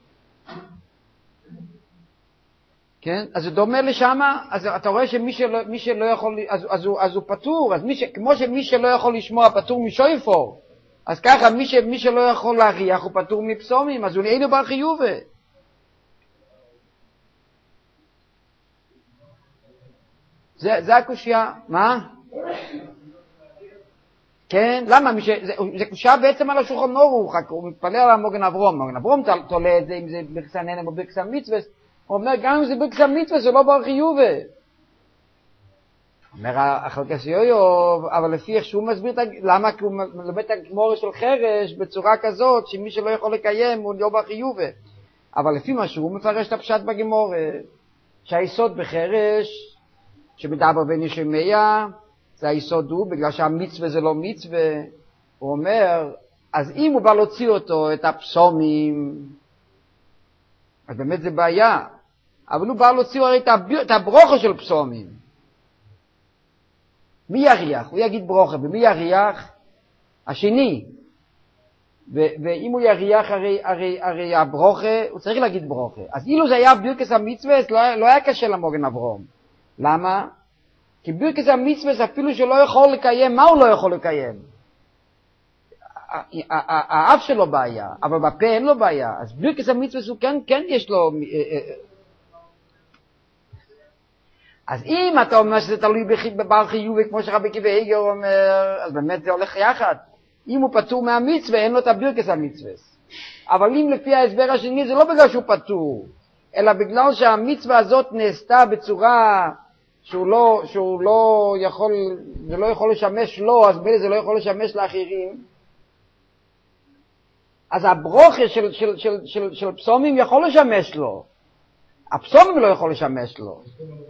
כן, אז זה דומה לשמה, אז אתה רואה שמי שלא, מי שלא יכול, אז, אז, הוא, אז הוא פטור, אז מי ש, כמו שמי שלא יכול לשמוע פטור משויפור, אז ככה מי, ש, מי שלא יכול להריח הוא פטור מפסומים, אז הוא אינו בר חיובה. זה, זה הקושיה, מה? כן, למה? מי ש, זה, זה קושיה בעצם על השולחן ערוך, הוא מתפלל על המוגן אברום, מוגן אברום תולה את זה אם זה ברכס הנהנים או ברכס המצווה, הוא אומר, גם אם זה ברכס המצווה, זה לא בר חיובה. אומר החלקס יויוב, אבל לפי איך שהוא מסביר, למה? כי הוא מלמד את הגמורה של חרש בצורה כזאת, שמי שלא יכול לקיים הוא לא בר חיובה. אבל לפי מה שהוא מפרש את הפשט בגמורה, שהיסוד בחרש, שמדבר בין ישמיה, זה היסוד הוא, בגלל שהמצווה זה לא מצווה, הוא אומר, אז אם הוא בא להוציא אותו, את הפסומים, אז באמת זה בעיה. אבל הוא בא להוציא הרי את הברוכה של פסומים. מי יריח? הוא יגיד ברוכה, ומי יריח? השני. ו- ואם הוא יריח הרי, הרי, הרי הברוכה, הוא צריך להגיד ברוכה. אז אילו זה היה ברכס המצווה, לא, לא היה קשה למוגן אברום. למה? כי ברכס המצווה אפילו שלא יכול לקיים, מה הוא לא יכול לקיים? האף שלו בעיה, אבל בפה אין לו בעיה. אז ברכס המצווה הוא כן, כן יש לו... אז אם אתה אומר שזה תלוי בבר חיובי, כמו שרבי עקיבא איגר אומר, אז באמת זה הולך יחד. אם הוא פטור מהמצווה, אין לו את הברכס המצווה. אבל אם לפי ההסבר השני, זה לא בגלל שהוא פטור, אלא בגלל שהמצווה הזאת נעשתה בצורה שהוא לא, שהוא לא יכול, זה לא יכול לשמש לו, אז בין זה לא יכול לשמש לאחרים. אז הברוכה של, של, של, של, של פסומים יכול לשמש לו. הפסומים לא יכול לשמש לו.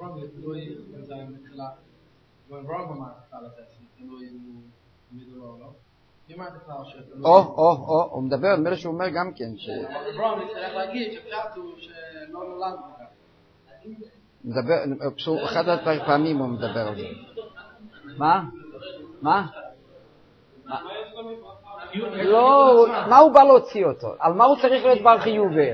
או, או, או, הוא מדבר, הוא אומר שהוא אומר גם כן ש... ברום צריך להגיד שפשט הוא שלא נולד הוא מדבר, אחד הפעמים הוא מדבר על זה. מה? מה? לא, מה הוא בא להוציא אותו? על מה הוא צריך להיות בר חיובי?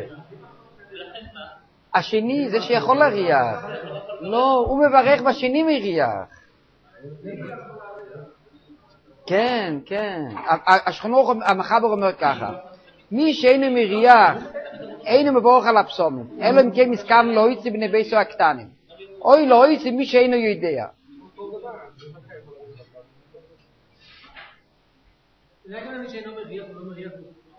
השני זה שיכול להריח. לא, הוא מברך בשני מריח. כן, כן. השכנוך, המחבר אומר ככה, מי שאינו מריח, אינו מבורך על הפסומים, אלא אם כן מסכם לא יצא בני ביסו הקטנים. אוי לא אוי, זה מי שאינו יודע. זה גם מי שאינו מריח, הוא לא מריח,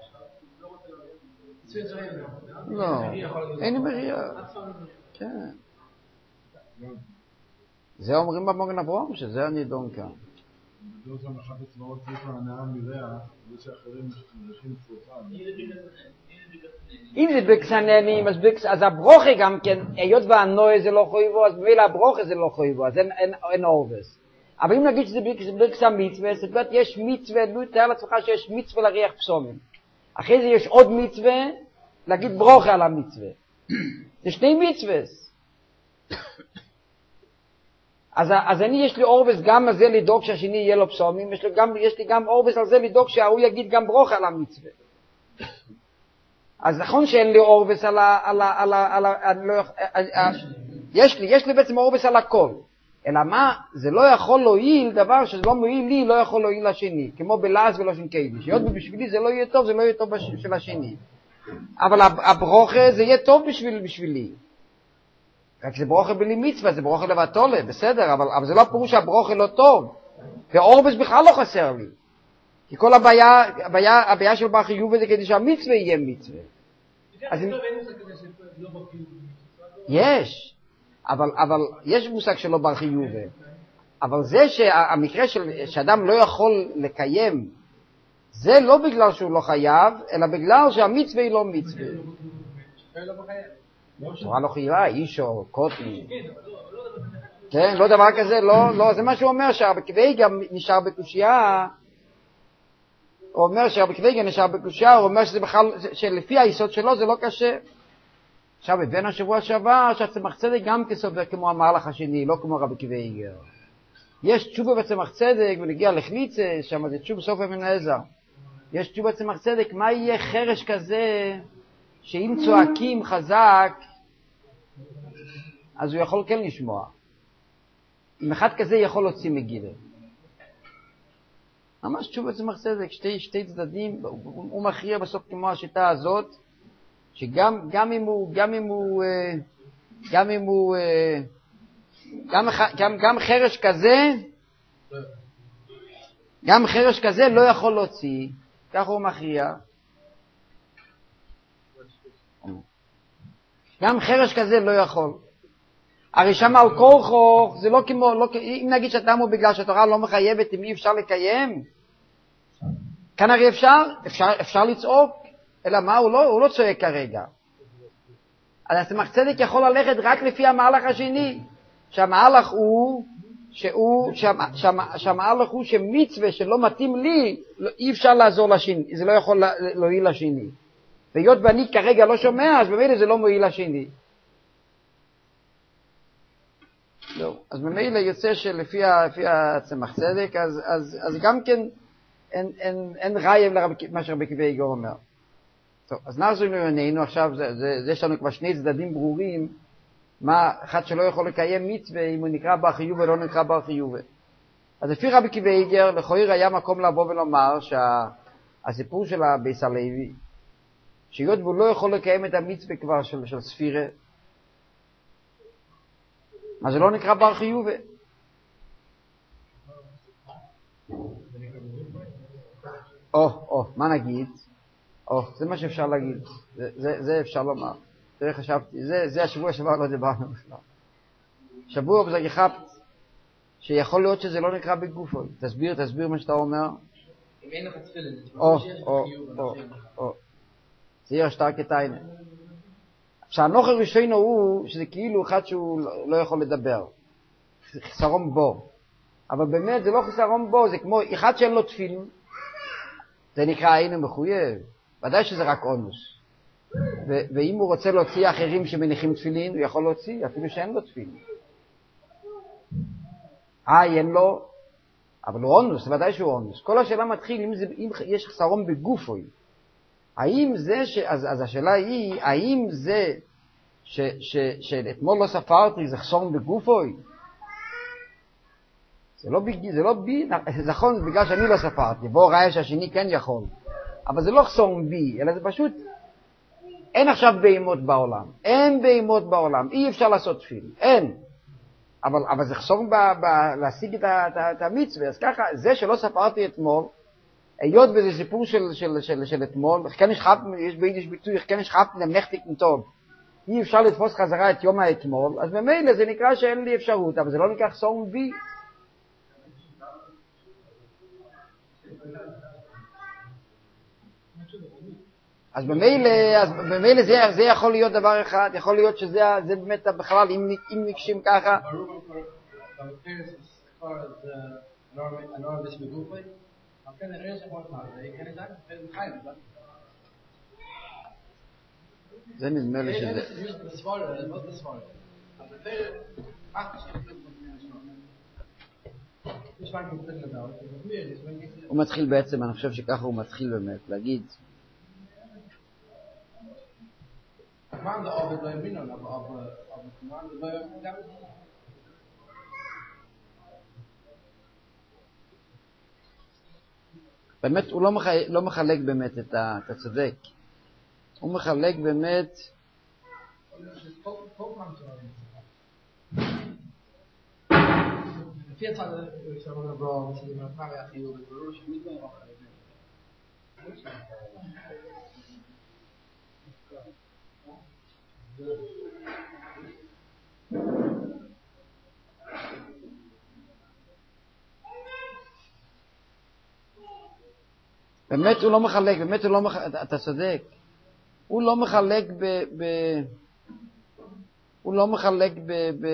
לא, אינו מריח. כן. זה אומרים במוגן אברהם, שזה הנידון כאן. בגלל שם אחת הצבאות צריך להנאה מריח, זה שאחרים מריחים שרופן. אם זה בקסננים, אז הברוכה גם כן, היות והנוי זה לא חויבו, אז במילה הברוכה זה לא חויבו, אז אין אורבס. אבל אם נגיד שזה בקסה מצווה, זאת אומרת יש מצווה, לא תאר לעצמך שיש מצווה לריח פסומים. אחרי זה יש עוד מצווה, להגיד ברוכה על המצווה. זה שני מצווה. אז, אז אני יש לי אורבס גם על זה לדאוג שהשני יהיה לו פסומים, יש לי גם, יש לי גם אורבס על זה לדאוג שהוא יגיד גם ברוכה על המצווה. אז נכון שאין לי אורבס על ה... על ה... על ה... על ה... אני לא יכול... יש לי, יש לי בעצם אורבס על הכל. אלא מה? זה לא יכול להועיל דבר שזה לא מועיל לי, לא יכול להועיל לשני. כמו בלעז ולא שין קיידיש. היות ובשבילי זה לא יהיה טוב, זה לא יהיה טוב של השני. אבל הברוכה זה יהיה טוב בשביל, בשבילי. רק זה ברוכה בלי מצווה, זה ברוכה לבטולה, בסדר, אבל, אבל זה לא פירוש שהברוכה לא טוב. ואורבס בכלל לא חסר לי. כי כל הבעיה, הבעיה, הבעיה של בר חיוב זה כדי שהמצווה יהיה מצווה. אז אם... יש, אבל, אבל יש מושג שלא בר חיוב. אבל זה שהמקרה של, שאדם לא יכול לקיים, זה לא בגלל שהוא לא חייב, אלא בגלל שהמצווה היא לא מצווה. תורה לא חייבה, אישו, קוטי. כן, לא דבר כזה, לא, לא, זה מה שהוא אומר, שהרבי קוויגר נשאר בקושייה, הוא אומר שהרבי קוויגר נשאר בקושייה, הוא אומר שזה בכלל, שלפי היסוד שלו זה לא קשה. עכשיו, בין השבוע שעבר, שהצמח צדק גם כסובר כמו המהלך השני, לא כמו רבי קוויגר. יש תשובה בצמח צדק, ונגיע לחליצה, שם זה תשובה סוף אבן עזר. יש תשובה בצמח צדק, מה יהיה חרש כזה, שאם צועקים חזק, אז הוא יכול כן לשמוע. אם אחד כזה יכול להוציא מגילה. ממש תשובה בצמח צדק, שתי, שתי צדדים, הוא, הוא מכריע בסוף כמו השיטה הזאת, שגם גם אם הוא, גם אם הוא, גם אם הוא, גם, גם, גם חרש כזה, גם חרש כזה לא יכול להוציא, ככה הוא מכריע. גם חרש כזה לא יכול. הרי שם על כורחו, זה לא כמו, לא, אם נגיד שאדם הוא בגלל שהתורה לא מחייבת, אם אי אפשר לקיים, כאן הרי אפשר, אפשר, אפשר לצעוק, אלא מה, הוא לא, הוא לא צועק כרגע. אז הצמח צדק יכול ללכת רק לפי המהלך השני, שהמהלך הוא, שהוא, שהמהלך הוא שמצווה שלא מתאים לי, אי אפשר לעזור לשני, זה לא יכול להועיל לשני. והיות ואני כרגע לא שומע, אז במילא זה לא מועיל לשני. לא. אז במילא יוצא שלפי הצמח צדק, אז, אז, אז גם כן אין, אין, אין רעיב למה שרבי קוויגר אומר. טוב, אז נחזור לענייננו עכשיו, זה, זה, זה יש לנו כבר שני צדדים ברורים, מה אחד שלא יכול לקיים מצווה, אם הוא נקרא בר חיובה או לא נקרא בר חיובה. אז לפי רבי קוויגר, לכאורה היה מקום לבוא ולומר שהסיפור של הביס הלוי, שהיות והוא לא יכול לקיים את המצווה כבר של, של ספירה, אז זה לא נקרא בר חיובה. או, או, מה נגיד? או, זה מה שאפשר להגיד. זה, זה, זה אפשר לומר. זה חשבתי, זה, זה השבוע שבוע לא דיברנו בכלל. שבוע בזגיחת, שיכול להיות שזה לא נקרא בגופו. תסביר, תסביר מה שאתה אומר. אם אין לך תפילין, או, או, או, או. זה יהיה שטר כתיינה. שהנוח הראשון הוא שזה כאילו אחד שהוא לא יכול לדבר. חסרון בו. אבל באמת זה לא חסרון בו, זה כמו אחד שאין לו תפילין. זה נקרא אינו מחויב. ודאי שזה רק אונוס. ו- ואם הוא רוצה להוציא אחרים שמניחים תפילין, הוא יכול להוציא, אפילו שאין לו תפילין. אה, אין לו, אבל הוא אונוס, ודאי שהוא אונוס. כל השאלה מתחיל, אם, זה, אם יש חסרון בגופוי, האם זה, ש... אז, אז השאלה היא, האם זה ש, ש, שאתמול לא ספרתי, זה חסרון בגופוי? זה לא בי, זה לא בי, זה נכון בגלל שאני לא ספרתי, בוא ראה שהשני כן יכול. אבל זה לא חסרון בי, אלא זה פשוט, אין עכשיו בהימות בעולם. אין בהימות בעולם, אי אפשר לעשות תפיל, אין. אבל, אבל זה חסור ב- ב- להשיג את, ה- את, ה- את המצווה. אז ככה, זה שלא ספרתי אתמול, היות וזה סיפור של, של, של, של אתמול, כן יש חפ, יש ביידיש ביטוי, כן יש חפ נמלכתיק טוב. אי אפשר לתפוס חזרה את יום האתמול, אז ממילא זה נקרא שאין לי אפשרות, אבל זה לא נקרא חסור בי. אז במילא, אז במילא זה, זה יכול להיות דבר אחד, יכול להיות שזה זה באמת בכלל, אם, אם נקשים ככה. זה נדמה לי שזה... הוא מתחיל בעצם, אני חושב שככה הוא מתחיל באמת, להגיד Man de Arbeit bei mir, aber aber aber man de באמת הוא לא מחלק, לא מחלק באמת את ה... אתה צודק. הוא מחלק באמת... vier Tage ich sag mal bro, ich bin mal ja hier über Rush mit mir auch. באמת הוא לא מחלק, באמת הוא לא מחלק, אתה צודק. הוא לא מחלק ב... ב... הוא לא מחלק ב... ב...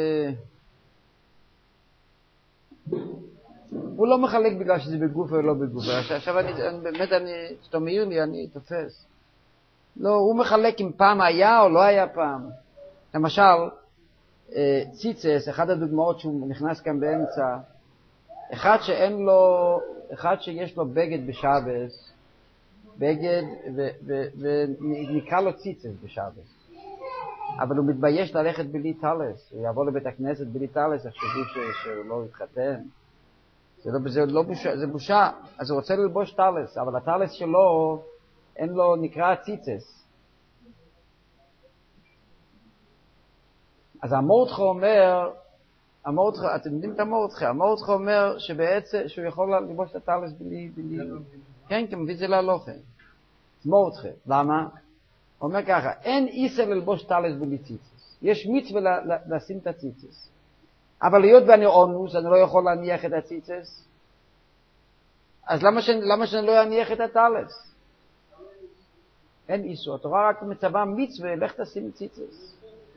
הוא לא מחלק בגלל שזה בגוף או לא בגוף. עכשיו אני, באמת אני, שאתה מעיר לי, אני תופס. לא, הוא מחלק אם פעם היה או לא היה פעם. למשל, ציצס, אחת הדוגמאות שהוא נכנס כאן באמצע, אחד שאין לו, אחד שיש לו בגד בשבס, בגד, ונקרא לו ציצס בשבס. אבל הוא מתבייש ללכת בלי טלס, הוא יעבור לבית הכנסת בלי טלס, יחשבו שהוא לא יתחתן. זה לא, זה לא בושה, זה בושה, אז הוא רוצה ללבוש טלס, אבל הטלס שלו, אין לו, נקרא ציצס. אז המורדכו אומר, המורדכו, אתם יודעים את המורדכו, המורדכו אומר שבעצם, שהוא יכול ללבוש את הטלס בלי, בלי, כן, כי מביא את זה להלוכה. מורדכו, למה? הוא אומר ככה, אין איסר ללבוש טלס בלי ציצס. יש מצווה לשים את הציצס. אבל להיות ואני אונוס, אני לא יכול להניח את הציצס. אז למה, ש... למה שאני לא אניח את הטלס? אין איסור. התורה רק מצווה מצווה, לך תשים ציצס.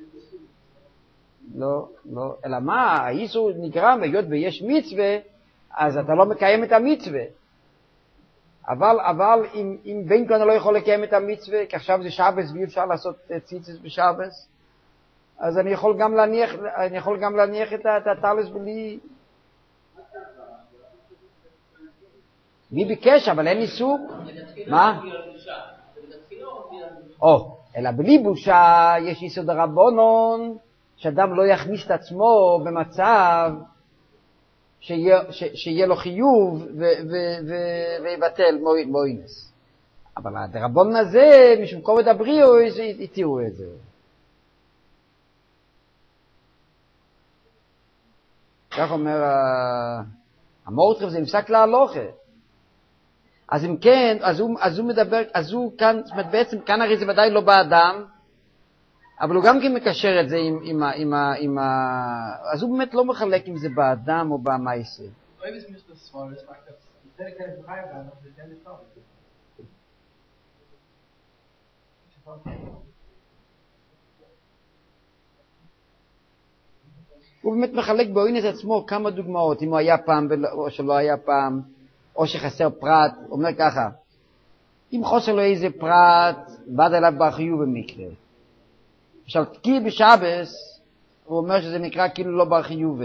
לא, לא. אלא מה? האיסור נגרם, היות ויש מצווה, אז אתה לא מקיים את המצווה. אבל, אבל אם, אם בין כה אני לא יכול לקיים את המצווה, כי עכשיו זה שבס ואי אפשר לעשות ציצס בשבס, אז אני יכול גם להניח, אני יכול גם להניח את הטלס בלי... מי ביקש, אבל אין איסור? מה? או, אלא בלי בושה יש איסור דרבנן, שאדם לא יכניס את עצמו במצב שיהיה, ש, שיהיה לו חיוב ו, ו, ו, ויבטל מוינס. אבל הדרבנן הזה, משום כובד הבריאו, התירו את זה. כך אומר המורדכו, זה נפסק להלוכה. אז אם כן, אז הוא, אז הוא מדבר, אז הוא כאן, זאת אומרת, בעצם כאן הרי זה ודאי לא באדם, אבל הוא גם כן מקשר את זה עם, עם, עם, עם, עם ה... אז הוא באמת לא מחלק אם זה באדם או במעשה. הוא באמת מחלק באוינס עצמו כמה דוגמאות, אם הוא היה פעם או שלא היה פעם, או שחסר פרט. הוא אומר ככה, אם חוסר לו איזה פרט, בד עליו בחיוב במקרה. עכשיו, כי בשבס, הוא אומר שזה נקרא כאילו לא בחיוב.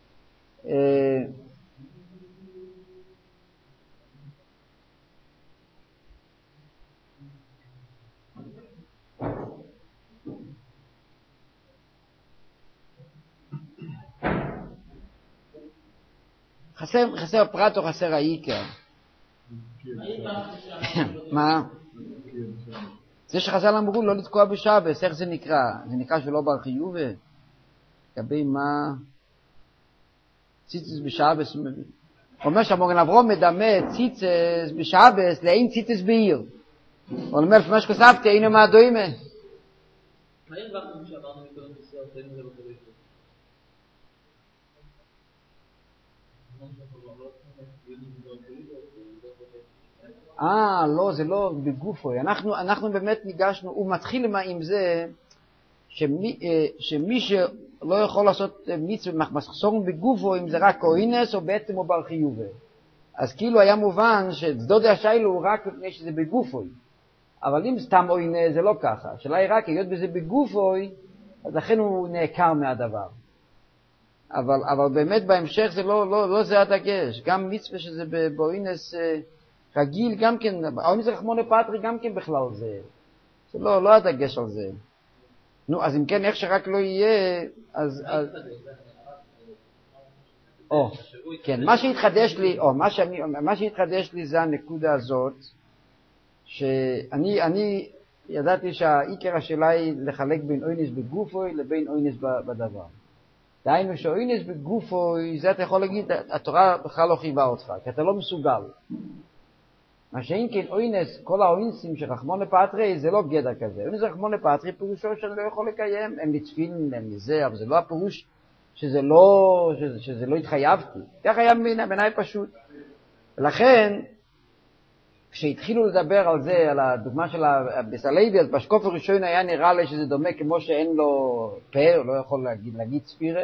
חסר, חסר פרט או חסר העיקר? מה? זה שחז"ל אמרו לא לתקוע בשבס, איך זה נקרא? זה נקרא שלא בר חיובה? לגבי מה? ציצס בשבס, אומר שהמורן אברהם מדמה ציצס בשבס לאין ציצס בעיר. הוא אומר לפי מה שכספתי, היינו מהדוימה. מה הרווחנו שאמרנו מקודם בסיור, תהיינו זה בקודש? אה, לא, זה לא בגופוי. אנחנו, אנחנו באמת ניגשנו, הוא מתחיל עם זה שמי, שמי שלא יכול לעשות מצווה מחסור בגופו, אם זה רק אוינס או בעצם או בר חיובה. אז כאילו היה מובן שצדוד השיילו הוא רק לפני שזה בגופוי. אבל אם סתם אוינס זה לא ככה. השאלה היא רק, היות בזה בגופוי, אז לכן הוא נעקר מהדבר. אבל, אבל באמת בהמשך זה לא, לא, לא זה הדגש. גם מצווה שזה באוינס רגיל גם כן, האוינס רחמונה פטרי גם כן בכלל זה. זה לא, לא הדגש על זה. נו, אז אם כן, איך שרק לא יהיה, אז... או, כן, מה שהתחדש לי, או, מה, שאני, מה שהתחדש לי זה הנקודה הזאת, שאני אני ידעתי שהעיקר השאלה היא לחלק בין אוינס בגופוי לבין אוינס בדבר. דהיינו שאוינס בגופוי, זה אתה יכול להגיד, התורה בכלל לא חייבה אותך, כי אתה לא מסוגל. מה שאין כן אוינס, כל האוינסים של רחמונה פטרי, זה לא גדע כזה. אוינס רחמונה פטרי פירושו שאני לא יכול לקיים, הם נצפין, הם מזה, אבל זה לא הפירוש שזה לא, שזה, שזה לא התחייבתי. כך היה בעיניי פשוט. ולכן, כשהתחילו לדבר על זה, על הדוגמה של הבסלייבי, אז בשקוף הראשון היה נראה לי שזה דומה כמו שאין לו פה, הוא לא יכול להגיד, להגיד ספירה.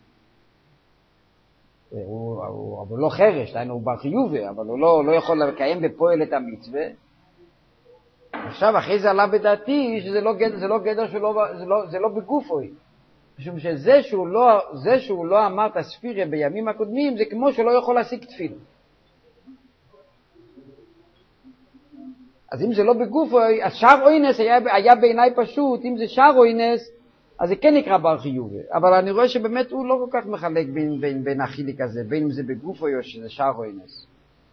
הוא, הוא, אבל לא חרש, הוא בר חיובי, אבל הוא לא, לא יכול לקיים בפועל את המצווה. עכשיו, אחרי זה עלה בדעתי שזה לא גדר, זה לא גדר שלא, זה לא, זה לא בגופוי. משום שזה שהוא לא, זה שהוא לא אמר את הספירה בימים הקודמים, זה כמו שלא יכול להשיג תפילה. אז אם זה לא בגופוי, אז שר אוינס היה, היה בעיניי פשוט, אם זה שר אוינס, אז זה כן נקרא בר חיובי. אבל אני רואה שבאמת הוא לא כל כך מחלק בין, בין, בין החיליק הזה, בין אם זה בגופוי או שזה שר אוינס.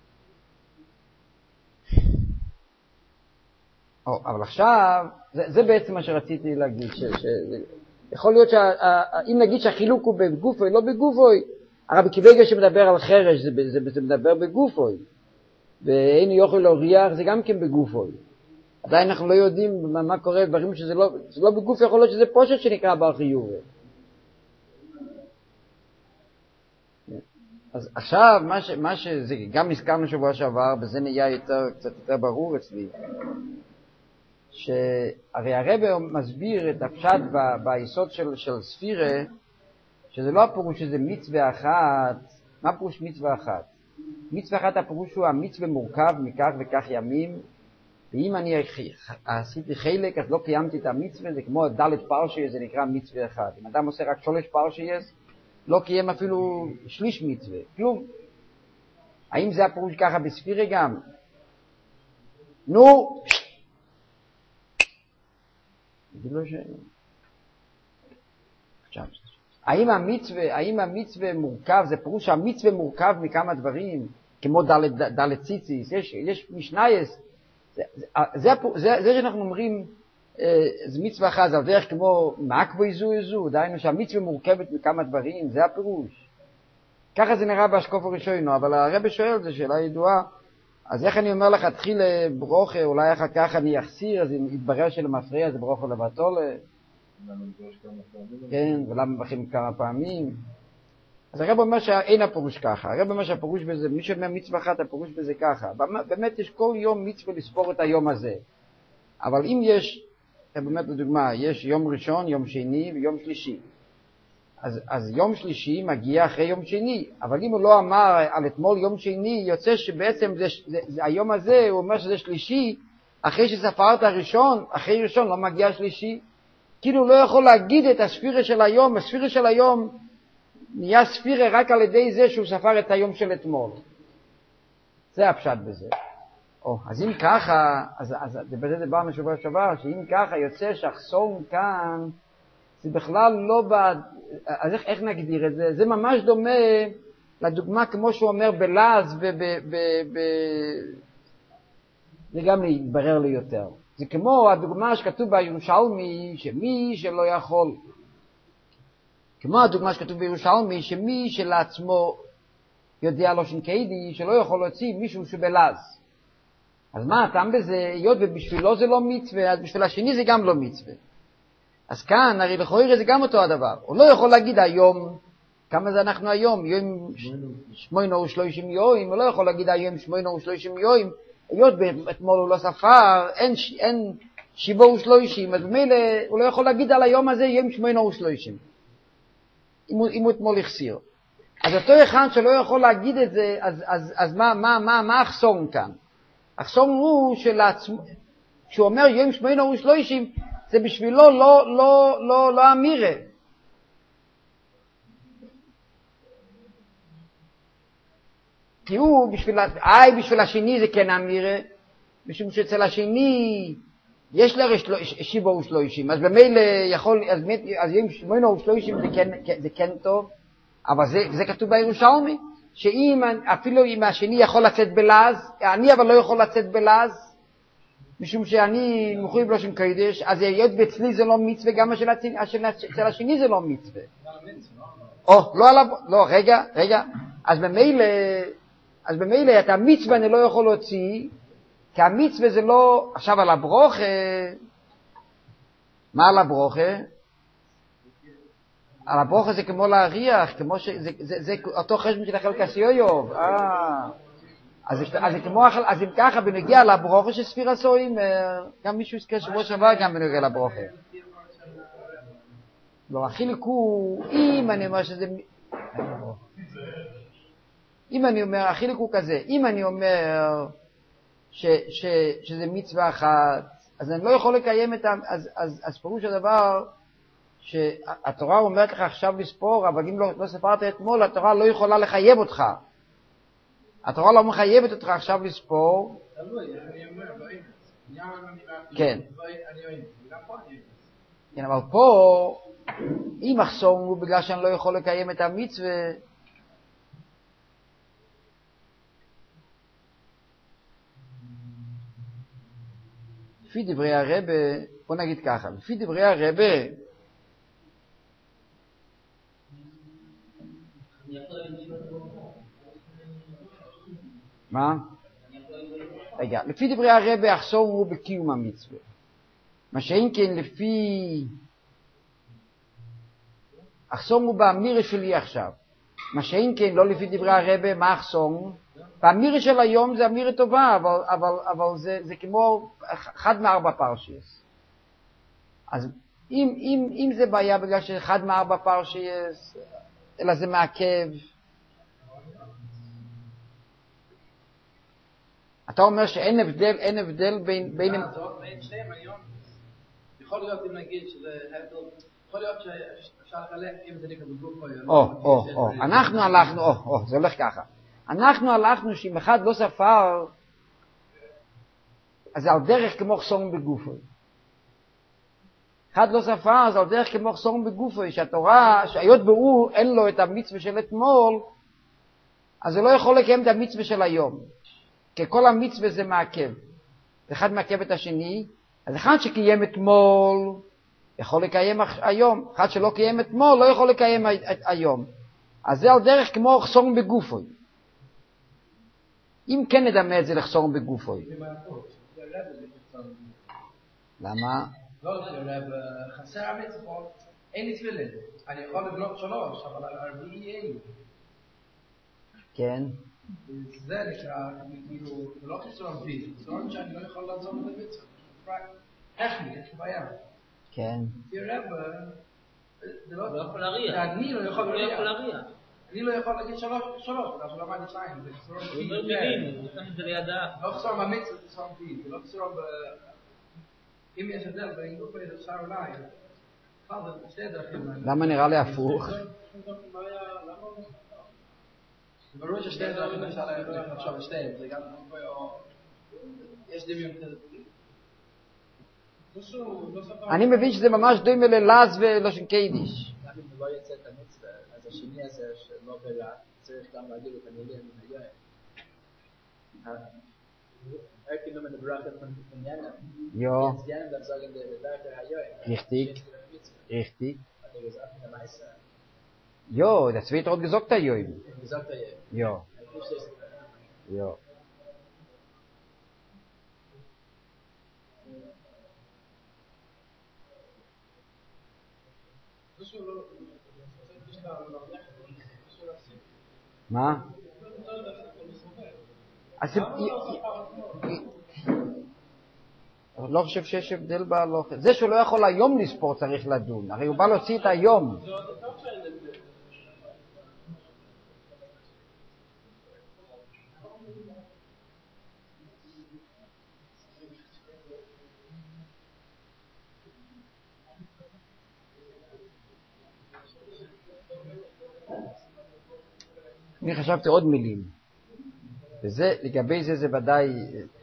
או, אבל עכשיו, זה, זה בעצם מה שרציתי להגיד, ש, ש, יכול להיות שאם נגיד שהחילוק הוא בגופוי, לא בגופוי, הרבי קיבייגה שמדבר על חרש, זה, זה, זה מדבר בגופוי. ואין יוכל להוריח, זה גם כן בגופוי. עדיין אנחנו לא יודעים מה, מה קורה, דברים שזה לא, זה לא בגוף, יכול להיות שזה פושט שנקרא בר חיובי. אז עכשיו, מה, ש, מה שזה, גם הזכרנו שבוע שעבר, בזה נהיה יותר, קצת יותר ברור אצלי, שהרי הרב מסביר את הפשט ב, ביסוד של, של ספירה, שזה לא הפירוש שזה מצווה אחת. מה פירוש מצווה אחת? מצווה אחת הפירוש הוא המצווה מורכב מכך וכך ימים, ואם אני עשיתי חלק אז לא קיימתי את המצווה, זה כמו דלת פרשי, זה נקרא מצווה אחד. אם אדם עושה רק שלוש פרשיות, לא קיים אפילו שליש מצווה, כלום. האם זה הפירוש ככה בספירה גם? נו! תגיד לו ש... עכשיו, האם המצווה, האם המצווה מורכב, זה פירוש שהמצווה מורכב מכמה דברים, כמו דלת, דלת ציציס, יש, יש משנייס, זה, זה, זה, זה שאנחנו אומרים, זה מצווה אחת, זה על דרך כמו מעקבו איזו איזו, דהיינו שהמצווה מורכבת מכמה דברים, זה הפירוש. ככה זה נראה בהשקוף הראשון, אבל הרב שואל, זו שאלה ידועה, אז איך אני אומר לך, תתחיל ברוכה, אולי אחר כך אני אחסיר, אז יתברר שלמפריע זה ברוכה לבטול, כן, ולמה מברכים כמה פעמים. אז הרב אומר שאין הפירוש ככה, הרב אומר שהפירוש בזה, מי שאומר מצווה אחת, הפירוש בזה ככה. באמת יש כל יום מצווה לספור את היום הזה. אבל אם יש, באמת לדוגמה, יש יום ראשון, יום שני ויום שלישי. אז, אז יום שלישי מגיע אחרי יום שני, אבל אם הוא לא אמר על אתמול יום שני, יוצא שבעצם זה, זה, זה, היום הזה, הוא אומר שזה שלישי, אחרי שספרת הראשון, אחרי ראשון לא מגיע שלישי. כאילו לא יכול להגיד את הספירה של היום, הספירה של היום נהיה ספירה רק על ידי זה שהוא ספר את היום של אתמול. זה הפשט בזה. או, אז אם ככה, אז, אז בזה דיברנו שבוע שעבר, שאם ככה יוצא שהחסום כאן, זה בכלל לא בא, אז איך, איך נגדיר את זה? זה ממש דומה לדוגמה כמו שהוא אומר בלעז, ב, ב, ב, ב, זה גם יתברר לי יותר. זה כמו הדוגמה שכתוב בירושלמי, שמי שלא יכול כמו הדוגמה שכתוב בירושלמי, שמי שלעצמו יודע לושן קיידיש, שלא יכול להוציא מישהו שבלז. אז מה הטעם בזה? היות ובשבילו זה לא מצווה, אז בשביל השני זה גם לא מצווה. אז כאן, הרי לכאורה זה גם אותו הדבר. הוא לא יכול להגיד היום, כמה זה אנחנו היום? יום שמונה ושלושים יום, הוא לא יכול להגיד היום שמונה ושלושים יום, היות אתמול הוא לא ספר, אין, אין שבעה ושלושים, אז במילא הוא לא יכול להגיד על היום הזה יום שמונה ושלושים. אם הוא, אם הוא אתמול החסיר. אז אותו אחד שלא יכול להגיד את זה, אז, אז, אז מה, מה, מה, מה החסום כאן? החסום הוא שלעצמו, כשהוא אומר יום שמונה ושלושים, זה בשבילו לא, לא, לא, לא אמירה. כי הוא בשביל, איי, בשביל השני זה כן אמירה, משום שאצל השני יש לה שבעה ושלושים, אז במילא יכול, אז, אז יום שמונה ושלושים זה כן, זה כן טוב, אבל זה, זה כתוב בירושלמי, שאם אפילו אם השני יכול לצאת בלעז, אני אבל לא יכול לצאת בלעז, משום שאני מחויב לושן קודש, אז היות אצלי זה לא מצווה, גם אצל השני זה לא מצווה. או, לא עליו, לא, רגע, רגע, אז במילא, אז במילא את המצווה אני לא יכול להוציא, כי המצווה זה לא, עכשיו על הברוכה, מה על הברוכה? על הברוכה זה כמו להריח, כמו ש... זה, זה, זה אותו חשבון של החלק הסיויוב. אה. אז, אז, כמו, אז אם ככה, בנגיע לברוכה של ספיר הסועים, גם מישהו הזכר שבוע שעבר גם בנגיע לברוכה. לא, החילוק הוא, אם אני אומר שזה... אם אני אומר, החילוק הוא כזה, אם אני אומר ש, ש, שזה מצווה אחת, אז אני לא יכול לקיים את ה... אז, אז, אז פירוש הדבר... שהתורה אומרת לך עכשיו לספור, אבל אם לא, לא ספרת אתמול, התורה לא יכולה לחייב אותך. התורה לא מחייבת אותך עכשיו לספור. כן. כן, אבל פה, אם מחסום הוא בגלל שאני לא יכול לקיים את המצווה, לפי דברי הרבי, בוא נגיד ככה, לפי דברי הרבי, מה? רגע, לפי דברי הרבי החסום הוא בקיום המצווה. מה שאין כן לפי... החסום הוא באמירה שלי עכשיו. מה שאין כן לא לפי דברי הרבי, מה החסום? באמירה של היום זה אמירה טובה, אבל, אבל, אבל זה, זה כמו אחד מארבע פרשיות. אז אם, אם, אם זה בעיה בגלל שאחד מארבע פרשיות, אלא זה מעכב. אתה אומר שאין הבדל, אין הבדל בין... בין שניהם היום. יכול להיות אם נגיד שזה... יכול להיות שאפשר לחלק אם זה נקרא בגוף או... או, או, או. אנחנו הלכנו, או, או, זה הולך ככה. אנחנו הלכנו שאם אחד לא ספר, אז זה על דרך כמו חסום בגופו. אחד לא ספר, אז על דרך כמו חסום בגופו, שהתורה, שהיות והוא אין לו את המצווה של אתמול, אז הוא לא יכול לקיים את המצווה של היום. כי כל המצווה זה מעכב. אחד מעכב את השני, אז אחד שקיים אתמול, יכול לקיים היום. אחד שלא קיים אתמול, לא יכול לקיים היום. אז זה על דרך כמו חסום בגופו. אם כן נדמה את זה לחסום בגופו. למה? לא, חסר המצוות, אין לי תפילין. אני יכול לבנות שלוש, אבל הרביעי אין לי. כן. זה נקרא, כאילו, זה לא חיסרון פיזי, חיסרון שאני לא יכול לעזור את המצוות. טכני, יש בעיה. כן. תראה, זה לא יכול להריע. אני לא יכול להריע. אני לא יכול להגיד שלוש, שלוש, בגלל שלא מעדי שתיים, זה חיסרון פיזי. הוא אומר מילים, הוא שם את זה לידה. לא חיסרון במצוות, זה חיסרון פיזי, זה לא חיסרון ב... אם יש הבדל בין גוף אפשר אולי, למה נראה לי הפוך? זה ברור ששתי דברים אפשר לחשוב בשתיהם, זה גם יש דמיון כזה. אני מבין שזה ממש דומה ללעז ולושן קיידיש. גם אם הוא לא יצא את המצווה, אז השני הזה שלא ברע, צריך גם להגיד את המילים מן היום. Erken wir mit Brachen von von Jannen. Ja. Jetzt Jannen dann sagen der Werke Hayoy. Richtig. Richtig. Also gesagt der Meister. Jo, das wird auch gesagt, der Joim. Gesagt er ja. Jo, Ich verstehe es. jo. מה? אז אני לא חושב שיש הבדל בהלוכה. זה שהוא לא יכול היום לספור צריך לדון, הרי הוא בא להוציא את היום. אני חשבתי עוד מילים, וזה, לגבי זה זה ודאי,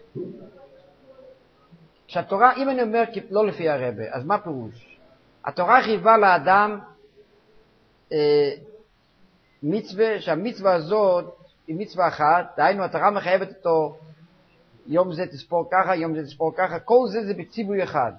כשהתורה, אם אני אומר לא לפי הרבה, אז מה פירוש? התורה חייבה לאדם אה, מצווה, שהמצווה הזאת היא מצווה אחת, דהיינו התורה מחייבת אותו, יום זה תספור ככה, יום זה תספור ככה, כל זה זה בציווי אחד.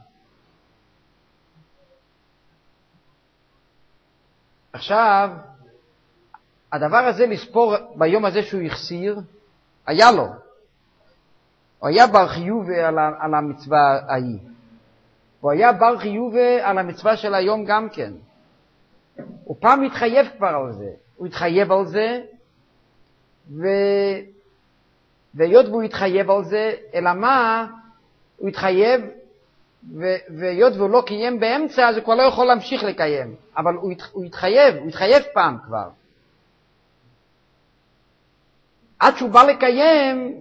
עכשיו, הדבר הזה לספור ביום הזה שהוא החסיר, היה לו. הוא היה בר חיובה על, על המצווה ההיא. הוא היה בר חיובה על המצווה של היום גם כן. הוא פעם התחייב כבר על זה. הוא התחייב על זה, ו... והיות והוא התחייב על זה, אלא מה? הוא התחייב, ו... והיות והוא לא קיים באמצע, אז הוא כבר לא יכול להמשיך לקיים. אבל הוא, הת... הוא התחייב, הוא התחייב פעם כבר. עד שהוא בא לקיים,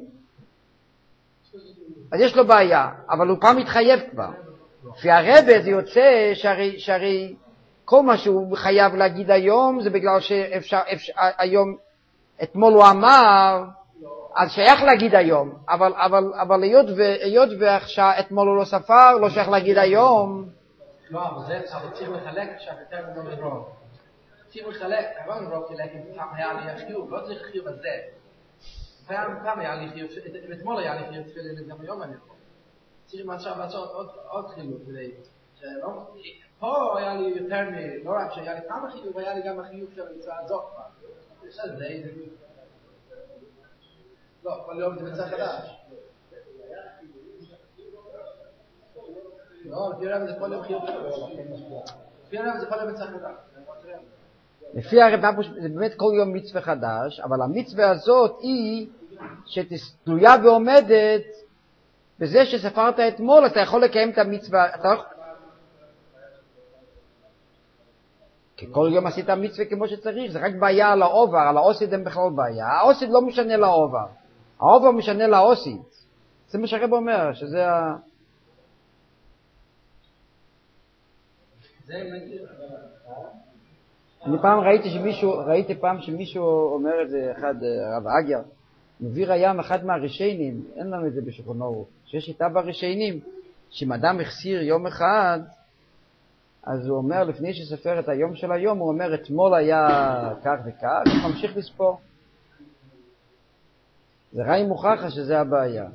אז יש לו בעיה, אבל הוא פעם מתחייב כבר. לפי הרבה זה יוצא שהרי, שהרי כל מה שהוא חייב להגיד היום, זה בגלל שאפשר, אפשר, היום, אתמול הוא אמר, אז שייך להגיד היום, אבל, אבל, אבל היות ועכשיו אתמול הוא לא ספר, לא שייך להגיד היום. לא, אבל זה, אבל צריך לחלק עכשיו יותר מנון לרוב. צריך לחלק, הרון לרוב חילק עם פעם היה לי חיוב, לא צריך חיוב הזה. פעם, פעם היה לי חיוב, אתמול היה לי חיוב תפילין, גם היום אני יכול. צריכים עכשיו לעשות עוד, עוד חיוב כדי, שלא, פה היה לי יותר מ, לא רק שהיה לי פעם החיוב, היה לי גם החיוב של המצווה הזאת כבר. זה די, זה... לא, כל יום זה מצווה חדש. לא, לפי הרב זה כל יום חיוב חדש. לפי הרב זה כל יום מצווה חדש. לפי הרב זה באמת כל יום מצווה חדש, אבל המצווה הזאת היא שתלויה ועומדת בזה שספרת אתמול, אתה יכול לקיים את המצווה, אתה לא... כי כל יום עשית מצווה כמו שצריך, זה רק בעיה על העובר, על האוסיד אין בכלל בעיה, האוסיד לא משנה לעובר, העובר משנה לאוסיד, זה מה שהרב אומר, שזה ה... זה נגיד... אני פעם ראיתי שמישהו, ראיתי פעם שמישהו אומר את זה, אחד, הרב אגר, מביא ראיין אחד מהרשיינים, אין לנו את זה בשולחן ערוך, שיש איתה ברשיינים, שאם אדם החסיר יום אחד, אז הוא אומר, לפני שספר את היום של היום, הוא אומר, אתמול היה כך וכך, הוא ממשיך לספור. זה ראי מוכחה שזה הבעיה.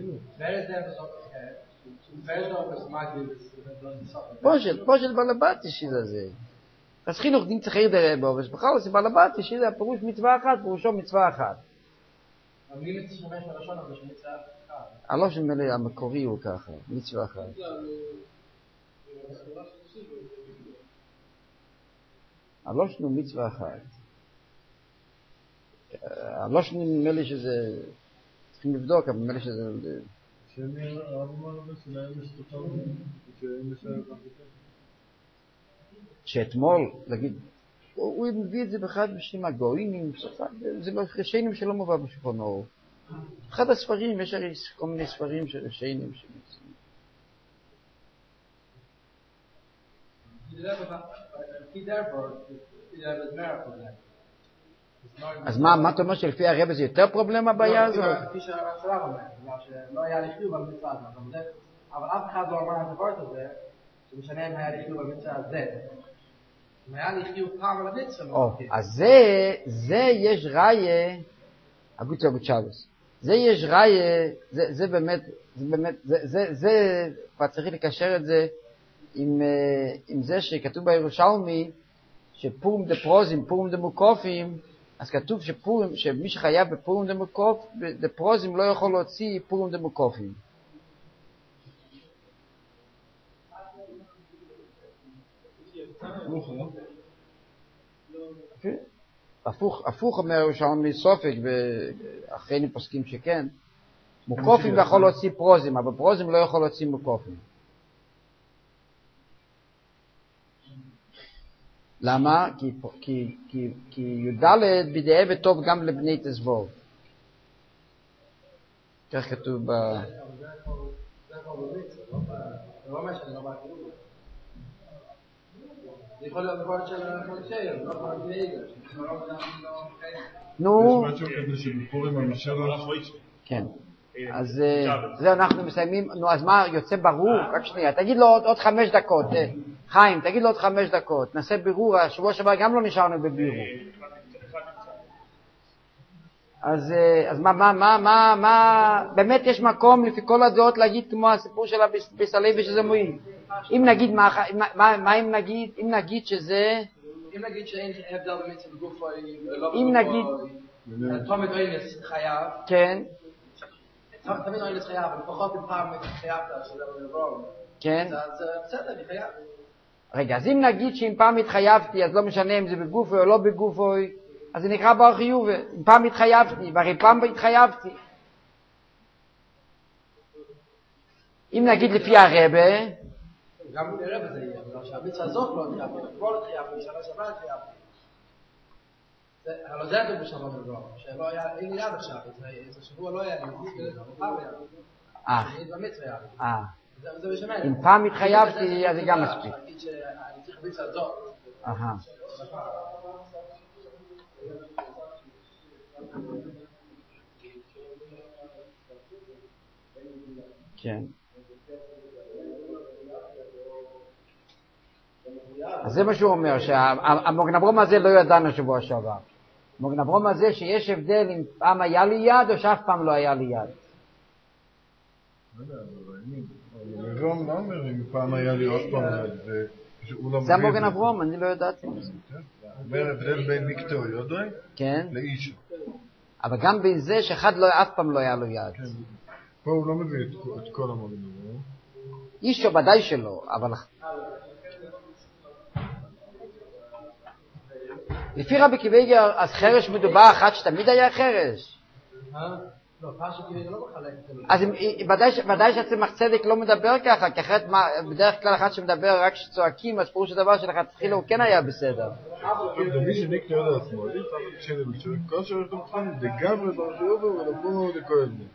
פושט בלבתי שזה זה. אז חינוך דין צריך ידע בו, ובכלל זה בלבתי שזה הפירוש מצווה אחת, פירושו מצווה אחת. אבל מי מצטרש בלשון הזה שמצווה אחת? הלא שמלא המקורי הוא ככה, מצווה אחת. הלושנו מצווה אחת. הלושנו נדמה לי שזה, צריכים לבדוק, אבל נדמה לי שזה... שאני הרב אמר לו שלהם יש תוצאות, שהם יש להם שאתמול, להגיד, הוא מביא את זה באחד בשם הגוינים, זה לא רשיינים שלא מובא בשולחן ערוך. אחד הספרים, יש הרי כל מיני ספרים של רשיינים שמוצאים. אז מה, מה אתה אומר שלפי הרב זה יותר פרובלם הבעיה הזאת? כפי שהרב אומר, שלא היה לי חיוב על מצווה הזאת, אבל אף אחד לא אמר את הדבר הזה, שמשנה אם היה לי חיוב על מצווה הזה. אם היה לי חיוב פעם על המצווה. אז זה, זה יש ראיה, אגוצה בצ'אבוס, זה יש ראיה, זה באמת, זה באמת, זה, כבר צריך לקשר את זה עם זה שכתוב בירושלמי, שפורים דפרוזים, פורים דמוקופים, אז כתוב שפורים, שמי שחייב בפורים דמוקופ, דפרוזים לא יכול להוציא פורים דמוקופים. הפוך, הפוך אומר שעון מסופק, ואחרינו פוסקים שכן, מוקופים יכול להוציא פרוזים, אבל פרוזים לא יכול להוציא מוקופים. למה? כי, כי, כי, כי י"ד בידי וטוב גם לבני תזבור. כך כתוב ב... זה לא אומר שאני לא בקירוב. זה יכול להיות דבר של מונשייר, לא יכול להיות מעיגה. נו... יש משהו כזה שבפורים המשלש... כן. אז זה אנחנו מסיימים. נו, אז מה יוצא ברור? רק שנייה, תגיד לו עוד חמש דקות. חיים, תגיד לו עוד חמש דקות. נעשה בירור, השבוע שעבר גם לא נשארנו בבירור. אז, אז מה, מה, מה, מה, מה, באמת יש מקום לפי כל הדעות להגיד כמו הסיפור של הביסלי ושזה מועיל. אם נגיד, מה, מה, מה אם נגיד, אם נגיד שזה... אם נגיד שאין הבדל במצב בגוף או... אם נגיד... תומד אוינס חייב. כן. תמיד אוינס חייב, אבל פחות פעם חייבת שזה לא כן. אז בסדר, אני חייב. רגע, אז אם נגיד שאם פעם התחייבתי, אז לא משנה אם זה בגופו או לא בגופו, אז זה נקרא בר חיוב. אם פעם התחייבתי, והרי פעם התחייבתי. אם נגיד לפי הרבה... גם לפי הרבה זה יהיה, אבל שהביצה הזאת לא התחייבתי, כל התחייבתי, שנה שנה התחייבתי. אבל זה הדוק בשלום הדבר, שלא היה, אין לי יד עכשיו, איזה שבוע לא היה לי, פעם היה לי. אה. אני במצווה היה לי. אה. זה משמע. אם פעם התחייבתי, אז זה גם מספיק. אני אגיד שאני צריך ביצה הזאת. אהה. כן. אז זה מה שהוא אומר, שהמוגנברום הזה לא ידענו שבוע שעבר. המוגנברום הזה שיש הבדל אם פעם היה לי יד או שאף פעם לא היה לי יד. המוגנברום לא אומר אם פעם היה לי עוד פעם יד. זה המוגנברום, אני לא ידעתי. אומר הבדל בין מיקטו יודעי לאישו. אבל גם בין זה שאחד אף פעם לא היה לו יד. פה הוא לא מביא את כל המוגנברום. אישו ודאי שלא, אבל... לפי רבי קיוויגר, אז חרש מדובר אחת שתמיד היה חרש. לא, פרשת קיוויגר לא מחלק. אז ודאי שהצמח צדק לא מדבר ככה, כי אחרת בדרך כלל אחד שמדבר רק שצועקים, אז פירוש הדבר שלך תחילה הוא כן היה בסדר. מי שניקטו יודע עצמו, כל שאנחנו מתחילים דגמרי ברחיובו ולפומו ודכואב לי.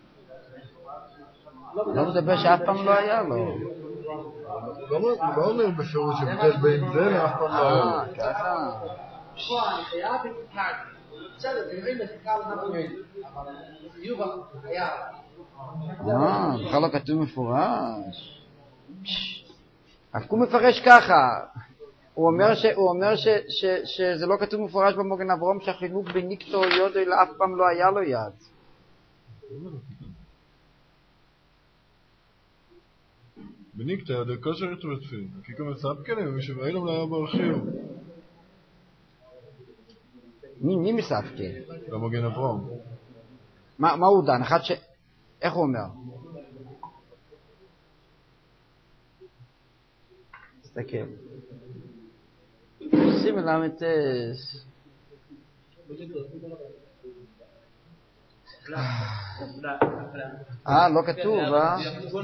לא מדבר שאף פעם לא היה לו. לא אומר בפירוש הבדל בין זה לאף פעם לא היה לו. אה, ככה. אני חייב את בסדר, זה נראים לחיקה לנפורים, אבל יובל היה. אה, בכלל לא כתוב מפורש. רק הוא מפרש ככה. הוא אומר ש, הוא אומר ש, ש, שזה לא כתוב מפורש במוגן אברום שהחילוק בין ניקטו יודו אלא אף פעם לא היה לו יד. בניקטו יודו כושר יתו בתפילין, כי כמו סבקנים ושבאילם לא היה ברחיוב. מי, מי מספקה? במוגן אברום. מה, מה הוא דן? אחד ש... איך הוא אומר? תסתכל. שים אליו את... אה, לא כתוב, אה?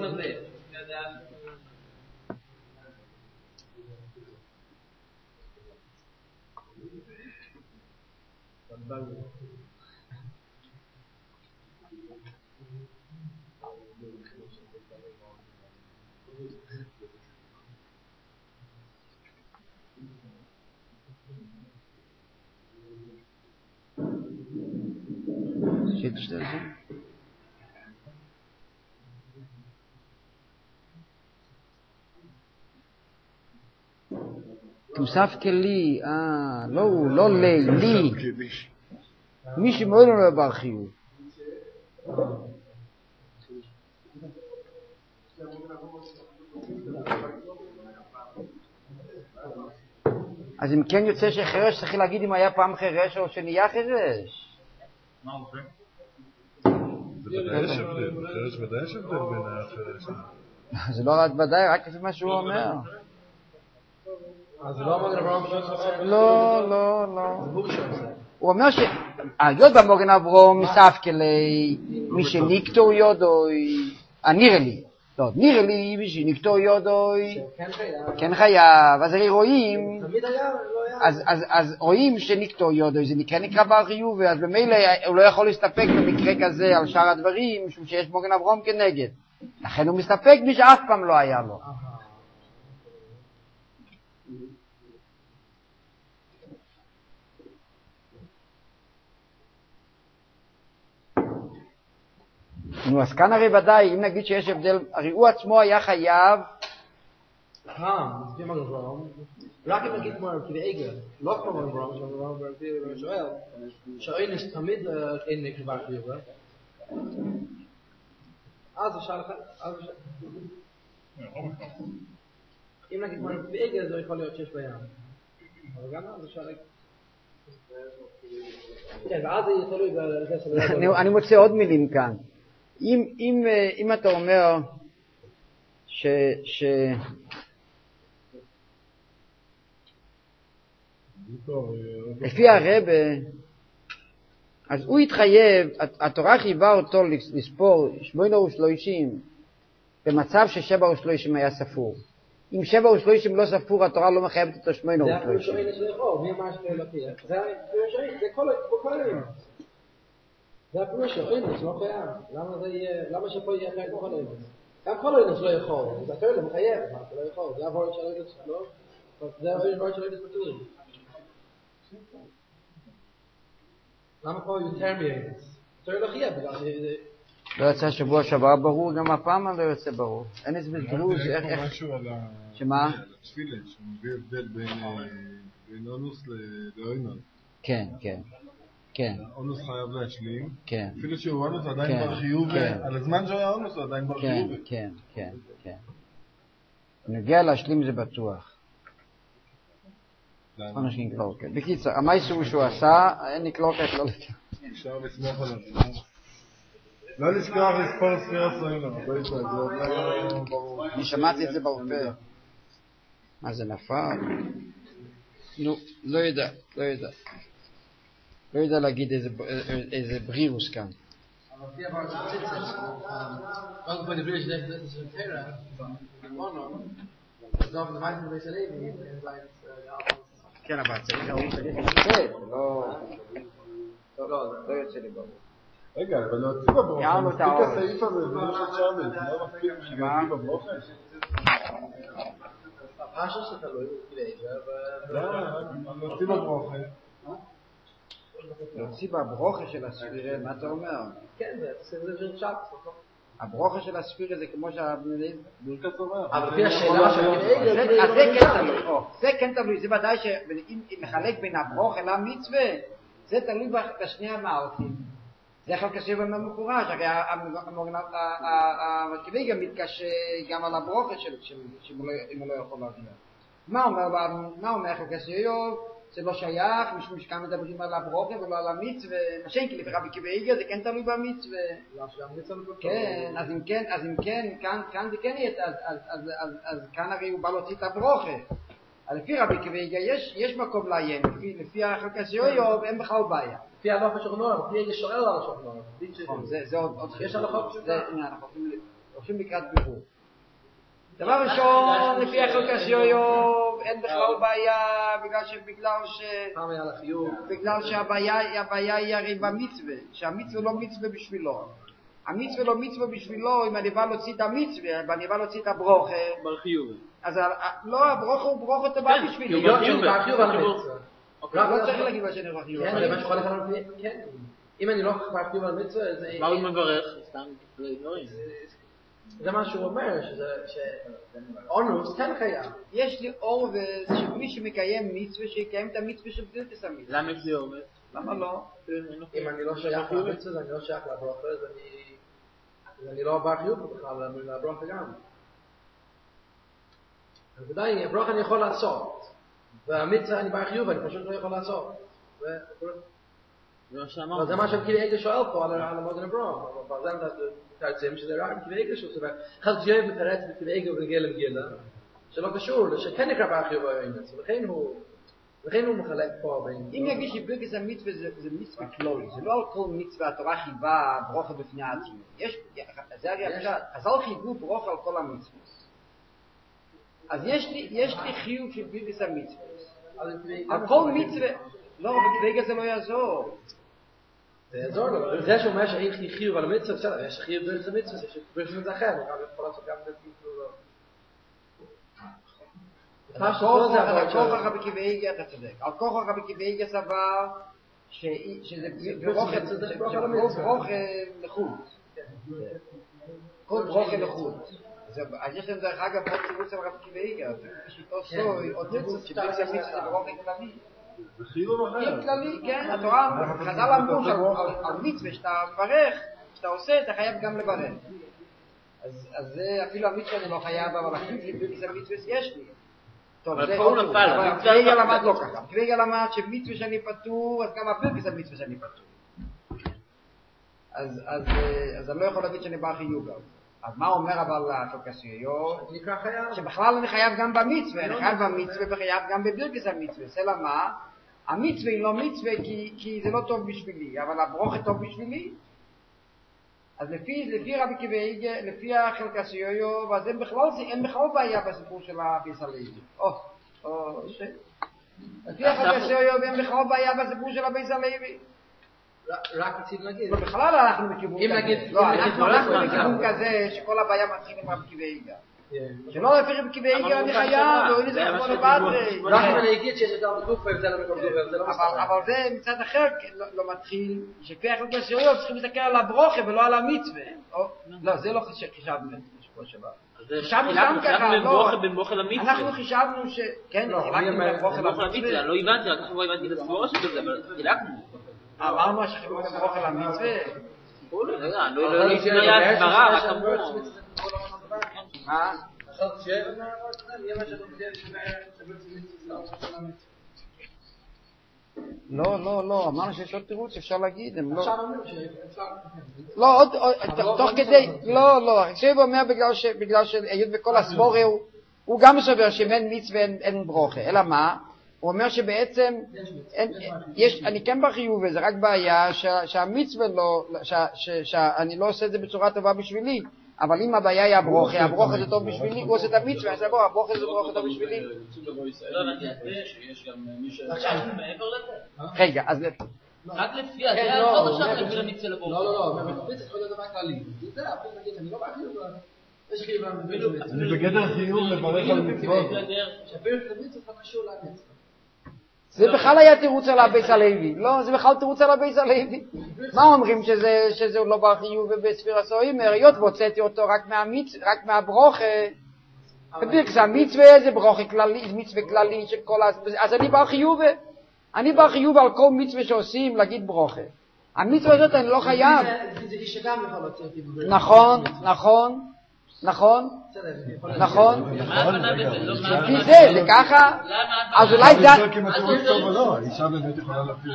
Steht still so? תוסף כלי, אה, לא הוא, לא לי, לי. מי שמאוד לא עבר חיוב. אז אם כן יוצא שחירש, צריך להגיד אם היה פעם חירש או שנהיה חירש. מה הולכים? זה ודאי יש הבדל, חירש ודאי יש הבדל בין החירש. זה לא רק ודאי, רק לפי מה שהוא אומר. אז זה לא המוגן אברהם לא, לא, לא. הוא אומר שהיות במוגן אברהם מספק לי מי שניקטו יודוי, נראה לי, לא, נראה לי מי שניקטו יודוי, כן חייב, אז הרי רואים, אז רואים שניקטו יודוי, זה נקרא נקרא בר חיוב, אז במילא הוא לא יכול להסתפק במקרה כזה על שאר הדברים, משום שיש מוגן אברהם כנגד. לכן הוא מסתפק מי שאף פעם לא היה לו. נו, אז כאן הרי ודאי, אם נגיד שיש הבדל, הרי הוא עצמו היה חייב... פעם, לפי מוגן אברהם, רק אם נגיד כמו כדי עגל, לא כמו מוגן אברהם, שמוגן אברהם ברבי שואל, שאין יש תמיד אין נקרא חיוב, אז אפשר לך, אז אפשר... אם נגיד כמו בעגל, זה יכול להיות שיש בים. אבל גם אז אפשר... כן, ואז זה תלוי בזה של... אני מוצא עוד מילים כאן. אם, אם, אם אתה אומר ש, ש... לפי הרבה, אז הוא התחייב, התורה חייבה אותו לספור שמונה ושלושים במצב ששבע ושלושים היה ספור. אם שבע ושלושים לא ספור, התורה לא מחייבת אותו שמונה ושלושים. זה אפילו שאין יש לאכול, מי אמר שאין לפי? זה אפילו שאין, זה כל היום. זה אפילו שאין, זה לא חייב. למה זה יהיה, למה שפה יהיה חייב כל היום? גם כל היום לא יכול, זה אפילו לא מחייב, זה לא יכול, זה עבור של היום שלו, זה עבור של היום פתורים. למה פה יותר מאמץ? זה לא חייב, לא יצא שבוע שעבר ברור, גם הפעם לא יוצא ברור. אין איזה בגלוז, איך... איך... משהו על ה... שמה? על התפילה, שמביא הבדל בין אונוס לאוינון. כן, כן. כן. אונוס חייב להשלים. כן. אפילו שהוא אונוס עדיין בר חיוב, על הזמן שהוא היה אונוס הוא עדיין בר חיוב. כן, כן, כן. נגיע להשלים זה בטוח. אנשים קלוקת. בקיצור, המייסור שהוא עשה, אין לי קלוקת, לא לתת. אפשר לסמוך עליו. לא לשכוח לספור ספירת סוינו, אני שמעתי את זה באופה. מה זה נפל? נו, לא יודע, לא יודע. לא יודע להגיד איזה ברירוס כאן. אבל לפי עבר של ציצס, עוד פה דברי שזה של תרא, במונו, אז לא, זה מייסר בשלבי, כן, אבל צריך לא, לא יוצא לי ברור. רגע, אבל להוציא בברוכה, מספיק הסעיף הזה, זה לא שצ'אבל, זה לא מספיק להוציא בברוכה? הפרשה שתלוי, לא, להוציא בברוכה. להוציא בברוכה של הספירה, מה אתה אומר? כן, זה של צ'אפ. הברוכה של הספירה זה כמו שהבנלים... ברכת אומר. אבל לפי השאלה של כנגד... אז זה כן תלוי, זה כן תלוי, זה ודאי שאם מחלק בין הברוכה למצווה, זה תלוי בשני המערכים. זה יכול קשה במפורש, הרי המרכיבי גם מתקשה גם על הברוכה אם הוא לא יכול להבין. מה אומר יכול קשה יוב? זה לא שייך, משום שכאן מדברים על הברוכה ולא על המצווה, משן כי לפרע בקיבי זה כן תלוי במצווה. כן, אז אם כן, אז אם כן, כאן זה כן יהיה, אז כאן הרי הוא בא להוציא את הברוכה. לפי רבי קוויגה יש מקום לעיין, לפי החלקס יויוב אין בכלל בעיה. לפי הלוך השוכנור, לפי יש שואל על השוכנור. זה עוד יש הלכות פשוטה. אנחנו הולכים לקראת בירור. דבר ראשון, לפי החלקס יויוב אין בכלל בעיה, בגלל ש... פעם היה לחיוב. בגלל שהבעיה היא הרי במצווה, שהמצווה לא מצווה בשבילו. המצווה לא מצווה בשבילו, אם אני בא להוציא את המצווה, ואני בא להוציא את הברוכה. בחיוב. אז לא, הברוכה הוא ברוכה טובה בשבילי. בחיוב על המצווה. לא צריך להגיד מה שאני בחיוב. כן, זה מה שיכול לך להגיד. כן. אם אני לא בחיוב על המצווה, זה... מה הוא מברך? סתם דברים. זה מה שהוא אומר, שאונוס כן חייב. יש לי אור שמי שמקיים מצווה, שיקיים את המצווה של בלתס המצווה. למה זה אומר? למה לא? אם אני לא שייך למצווה, אני לא שייך לברוכה, אז אני לא בחיוב בכלל, לברוכה גם. אז עדיין, הברוכה אני יכול לעשות. והמצווה אני בחיוב, אני פשוט לא יכול לעשות. זה מה אבל שאמרנו. זה מה שכאילו עגל שואל פה על המודן הברום. אבל זה תרצים שזה רק כבי עגל שהוא סובר. חלק שיואב מתרץ בכבי עגל ונגיע למגילה, שלא קשור, שכן נקרא בחיוב האמץ, ולכן הוא לכן הוא מחלק פה בין... אם יגיד שברכס המצווה זה מצווה כלולי, זה לא על כל מצווה התורה חייבה ברוכה בפני עצמו. זה הרי הפשט, חז"ל חייבו ברוכה על כל המצווה. אז יש לי חיוב של ברכס המצווה. על כל מצווה, לא, בכרגע זה לא יעזור. זה יעזור לו, זה שאומר שאין חיוב על המצווה, בסדר, יש חיוב ברכס המצווה, שברכס המצווה אחר, הוא גם יכול לעשות גם ברכס על כוח רבי קיבייגה אתה צודק. על כוח רבי קיבייגה סבר שזה ברוכה לחוץ. כל ברוכה לחוץ. אז יש להם דרך אגב עוד תירוץ על רבי קיבייגה. שיטו סוי, עוד תירוץ שברכס המצווה זה ברוכה כללי. זה חיוב אחר. כללי, כן. התורה חז"ל אמרו על מצווה שאתה מברך, שאתה עושה, אתה חייב גם לברך. אז אפילו המצווה אני לא חייב, אבל החיוב לברכס המצווה יש לי. טוב, זה עוד טוב, אבל קוויגה למד לא ככה. קוויגה למד שמצווה שאני פטור, אז גם הפרקס המצווה שאני פטור. אז אני לא יכול להגיד שאני בא חיוב. אז מה אומר אבל הקלקסיו? שבכלל אני חייב גם במצווה, אני חייב במצווה וחייב גם בברכס המצווה. זה למה? המצווה היא לא מצווה כי זה לא טוב בשבילי, אבל הברוכה טוב בשבילי. אז לפי, לפי רבי קוויגה, לפי הקלקסיו, אז הם בכלל, הם בכלל בעיה בסיפור של הביס הלוי. או, או, ש... לפי הקלקסיו, הם בכלל בעיה בסיפור של הביס הלוי. רק רוצים להגיד. בכלל אנחנו מכיוון כזה. לא, אנחנו מכיוון כזה שכל הבעיה מתחיל עם רבי קוויגה. שלא לפי רבי קוויגה אני חייב, ואין לזה כמו לבטרי. רק אם אני אגיד שיש יותר בגופה, זה לא בכל גופה, זה לא מסתכל. אבל זה מצד אחר לא מתחיל, שפי הקלקסיו צריכים להסתכל על הברוכה ולא על המצווה. לא, זה לא חישבנו בשבוע שבא. חישבנו גם ככה, לא. אנחנו חישבנו ש... כן, חילקנו את הברוכה למצווה. לא הבנתי, רק לא הבנתי את הסבורה שבזה, אבל חילקנו. אמרנו שחילקנו את הברוכה למצווה. רגע, לא היה הסברה, רק אמרו. מה? לא, לא, לא, אמרנו שיש עוד תירוץ, אפשר להגיד, הם לא... לא, עוד, תוך כדי, לא, לא, עכשיו אומר בגלל שהיות בכל הסבורה הוא גם סובר שאין מצווה אין ברוכה, אלא מה? הוא אומר שבעצם, אני כן בחיוב וזה רק בעיה שהמצווה לא, שאני לא עושה את זה בצורה טובה בשבילי, אבל אם הבעיה היא הברוכה, הברוכה זה טוב בשבילי, הוא עושה את המצווה, אז בוא, הברוכה זה ברוכה טוב בשבילי. עכשיו, מעבר לזה. רגע, אז... רק לפי, זה היה עוד עכשיו של המצווה לברוכה. לא, לא, לא, מהמצווה זה יכול להיות דבר כללי. זה, אפילו נגיד, אני לא בחיוב, יש חיוב מהמצווה. אני בגדר חיוב לברך על מצוות. שאפילו את המצווה זה קשור למצווה. זה בכלל היה תירוץ על הביס הלוי. לא, זה בכלל תירוץ על הביס הלוי. מה אומרים שזה לא בר חיוב ובספיר הסוהים? היות והוצאתי אותו רק מהברוכה. בברכס המצווה זה ברוכה כללי, מצווה כללי של כל... אז אני בר חיוב. אני בר חיוב על כל מצווה שעושים להגיד ברוכה. המצווה הזאת אני לא חייב. זה איש שגם יכול להוציא אותי בברוכה. נכון, נכון. נכון? נכון? לפי זה, זה ככה? אז אולי זה... האישה באמת יכולה להפעיל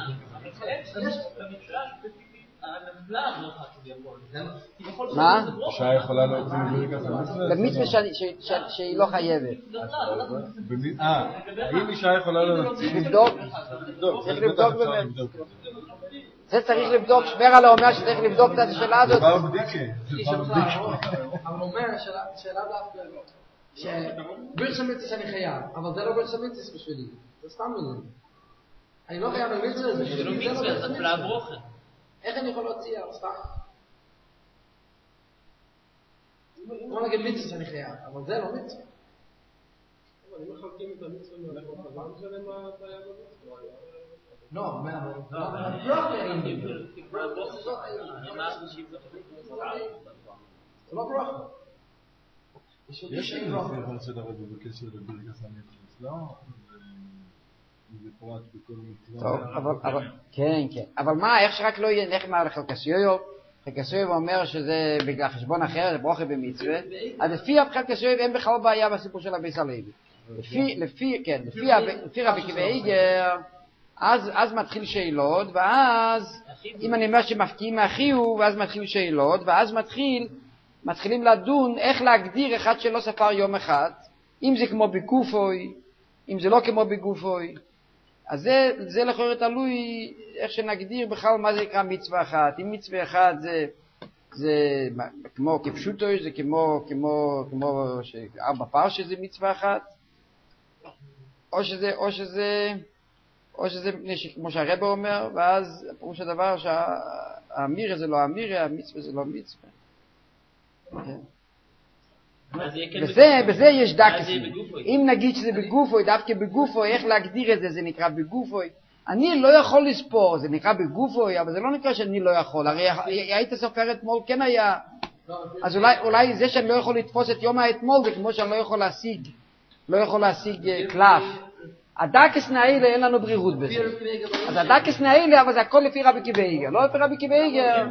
מה? האישה יכולה להוציא מברכס המצווה? במצווה שהיא לא חייבת. אה, האם אישה יכולה להוציא? לבדוק? צריך לבדוק באמת. זה צריך לבדוק, שמרה לא אומר שצריך לבדוק את השאלה הזאת. זה בר בדיקה. אבל הוא אומר, שאלה דווקא, שברכס המצווה שאני חייב, אבל זה לא ברכס המצווה בשבילי, זה סתם מילים. אני לא חייב במצווה, זה זה לא מצווה, זה אפלה ברוכה. איך אני יכול להוציא, אבל סתם? בוא נגיד מצווה שאני חייב, אבל זה לא מצווה. אבל אם מחלקים את המצווה מהברוכה, מה משנה מה הבעיה במצווה? לא, מה, זה לא ברוכה. יש לי סליחה של הרב בקשר לברכס המצווה, לא? זה פרט בכל מצווה. טוב, אבל, כן, כן. אבל מה, איך שרק לא יהיה נחמא על חלקסיו, חלקסיו אומר שזה בגלל חשבון אחר, זה ברוכה במצווה, אז לפי חלקסיו אין בכלל בעיה בסיפור של הביס הלוי. לפי, לפי, כן, לפי, לפי רבי עקיבא איגר, אז, אז מתחיל שאלות, ואז, אם אני אומר שמפקיעים מהחיוב, ואז מתחיל שאלות, ואז מתחיל, מתחילים לדון איך להגדיר אחד שלא ספר יום אחד, אם זה כמו בגופוי, אם זה לא כמו בגופוי. אז זה, זה לכאורה תלוי איך שנגדיר בכלל מה זה נקרא מצווה אחת. אם מצווה אחת זה, זה כמו כפשוטו, זה כמו, כמו, כמו ארבע פרשה זה מצווה אחת, או שזה, או שזה, או שזה, כמו שהרבא אומר, ואז פירוש הדבר שהאמירה זה לא אמירה, המצווה זה לא מצווה. וזה, בזה יש דקסים. אם נגיד שזה בגופוי, דווקא בגופוי, איך להגדיר את זה, זה נקרא בגופוי. אני לא יכול לספור, זה נקרא בגופוי, אבל זה לא נקרא שאני לא יכול. הרי היית סופר אתמול, כן היה. אז אולי, אולי זה שאני לא יכול לתפוס את יום האתמול, זה כמו שאני לא יכול להשיג, לא יכול להשיג קלף. הדקס נאילה אין לנו ברירות בזה. אז הדקס נאילה, אבל זה הכל לפי רבי עקיבא איגר, לא לפי רבי עקיבא איגר.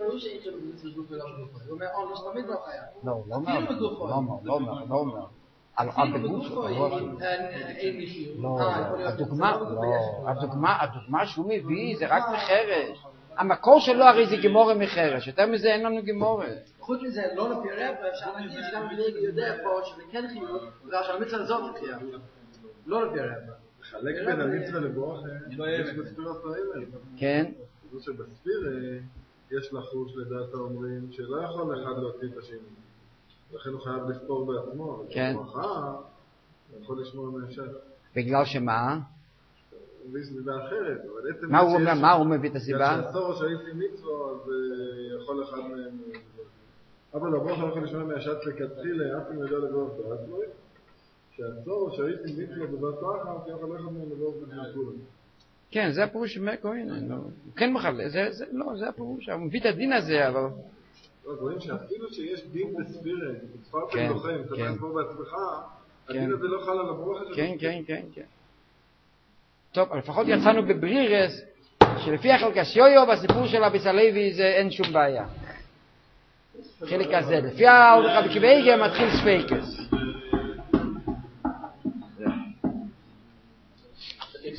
לא, לא אומר, לא אומר, לא אומר, לא אומר. על בגופוי, לא, הדוגמה, לא, הדוגמה, הדוגמה שהוא מביא זה רק מחרש. המקור שלו הרי זה גמורה מחרש, יותר מזה אין לנו גמורה. חוץ מזה, לא לפי רב, אפשר להגיד שגם בליגה יודע פה שזה כן חיוב, בגלל שהמצווה הזאת תחייה. לא לפי הרב. חלק בין המצווה לבורח, יש בספירת האלה. כן. זה שבספיר יש לחוש לדעת האומרים שלא יכול אחד להוציא את השני. לכן הוא חייב לספור בעצמו. כן. וברכה, הוא יכול לשמור מהשם. בגלל שמה? הוא מביא סביבה אחרת. מה הוא אומר? מה הוא מביא את הסיבה? בגלל שהסור שהייתי מצווה, אז יכול אחד מהם... אבל לבורח לא יכול לשמור מהשת לכתחילה, אף אם יודע לבורח בעצמו. שהצור שהייתי מצווה בבת אחת, יכול ללכת מהם לבורח בגלל. כן, זה הפירוש שמאיר כהן. כן מחלה, לא, זה הפירוש. הוא מביא את הדין הזה, אבל... רואים שאפילו שיש דין בספירת, בספרתם לוחם, אתה אומר פה בעצמך, הדין הזה לא חל על הברוך הזה. כן, כן, כן, כן. טוב, לפחות יצאנו בברירס, שלפי החלקס יויו, בסיפור של אביס הלוי זה אין שום בעיה. חלק הזה. לפי רבי עקיבא איגר מתחיל ספיקס.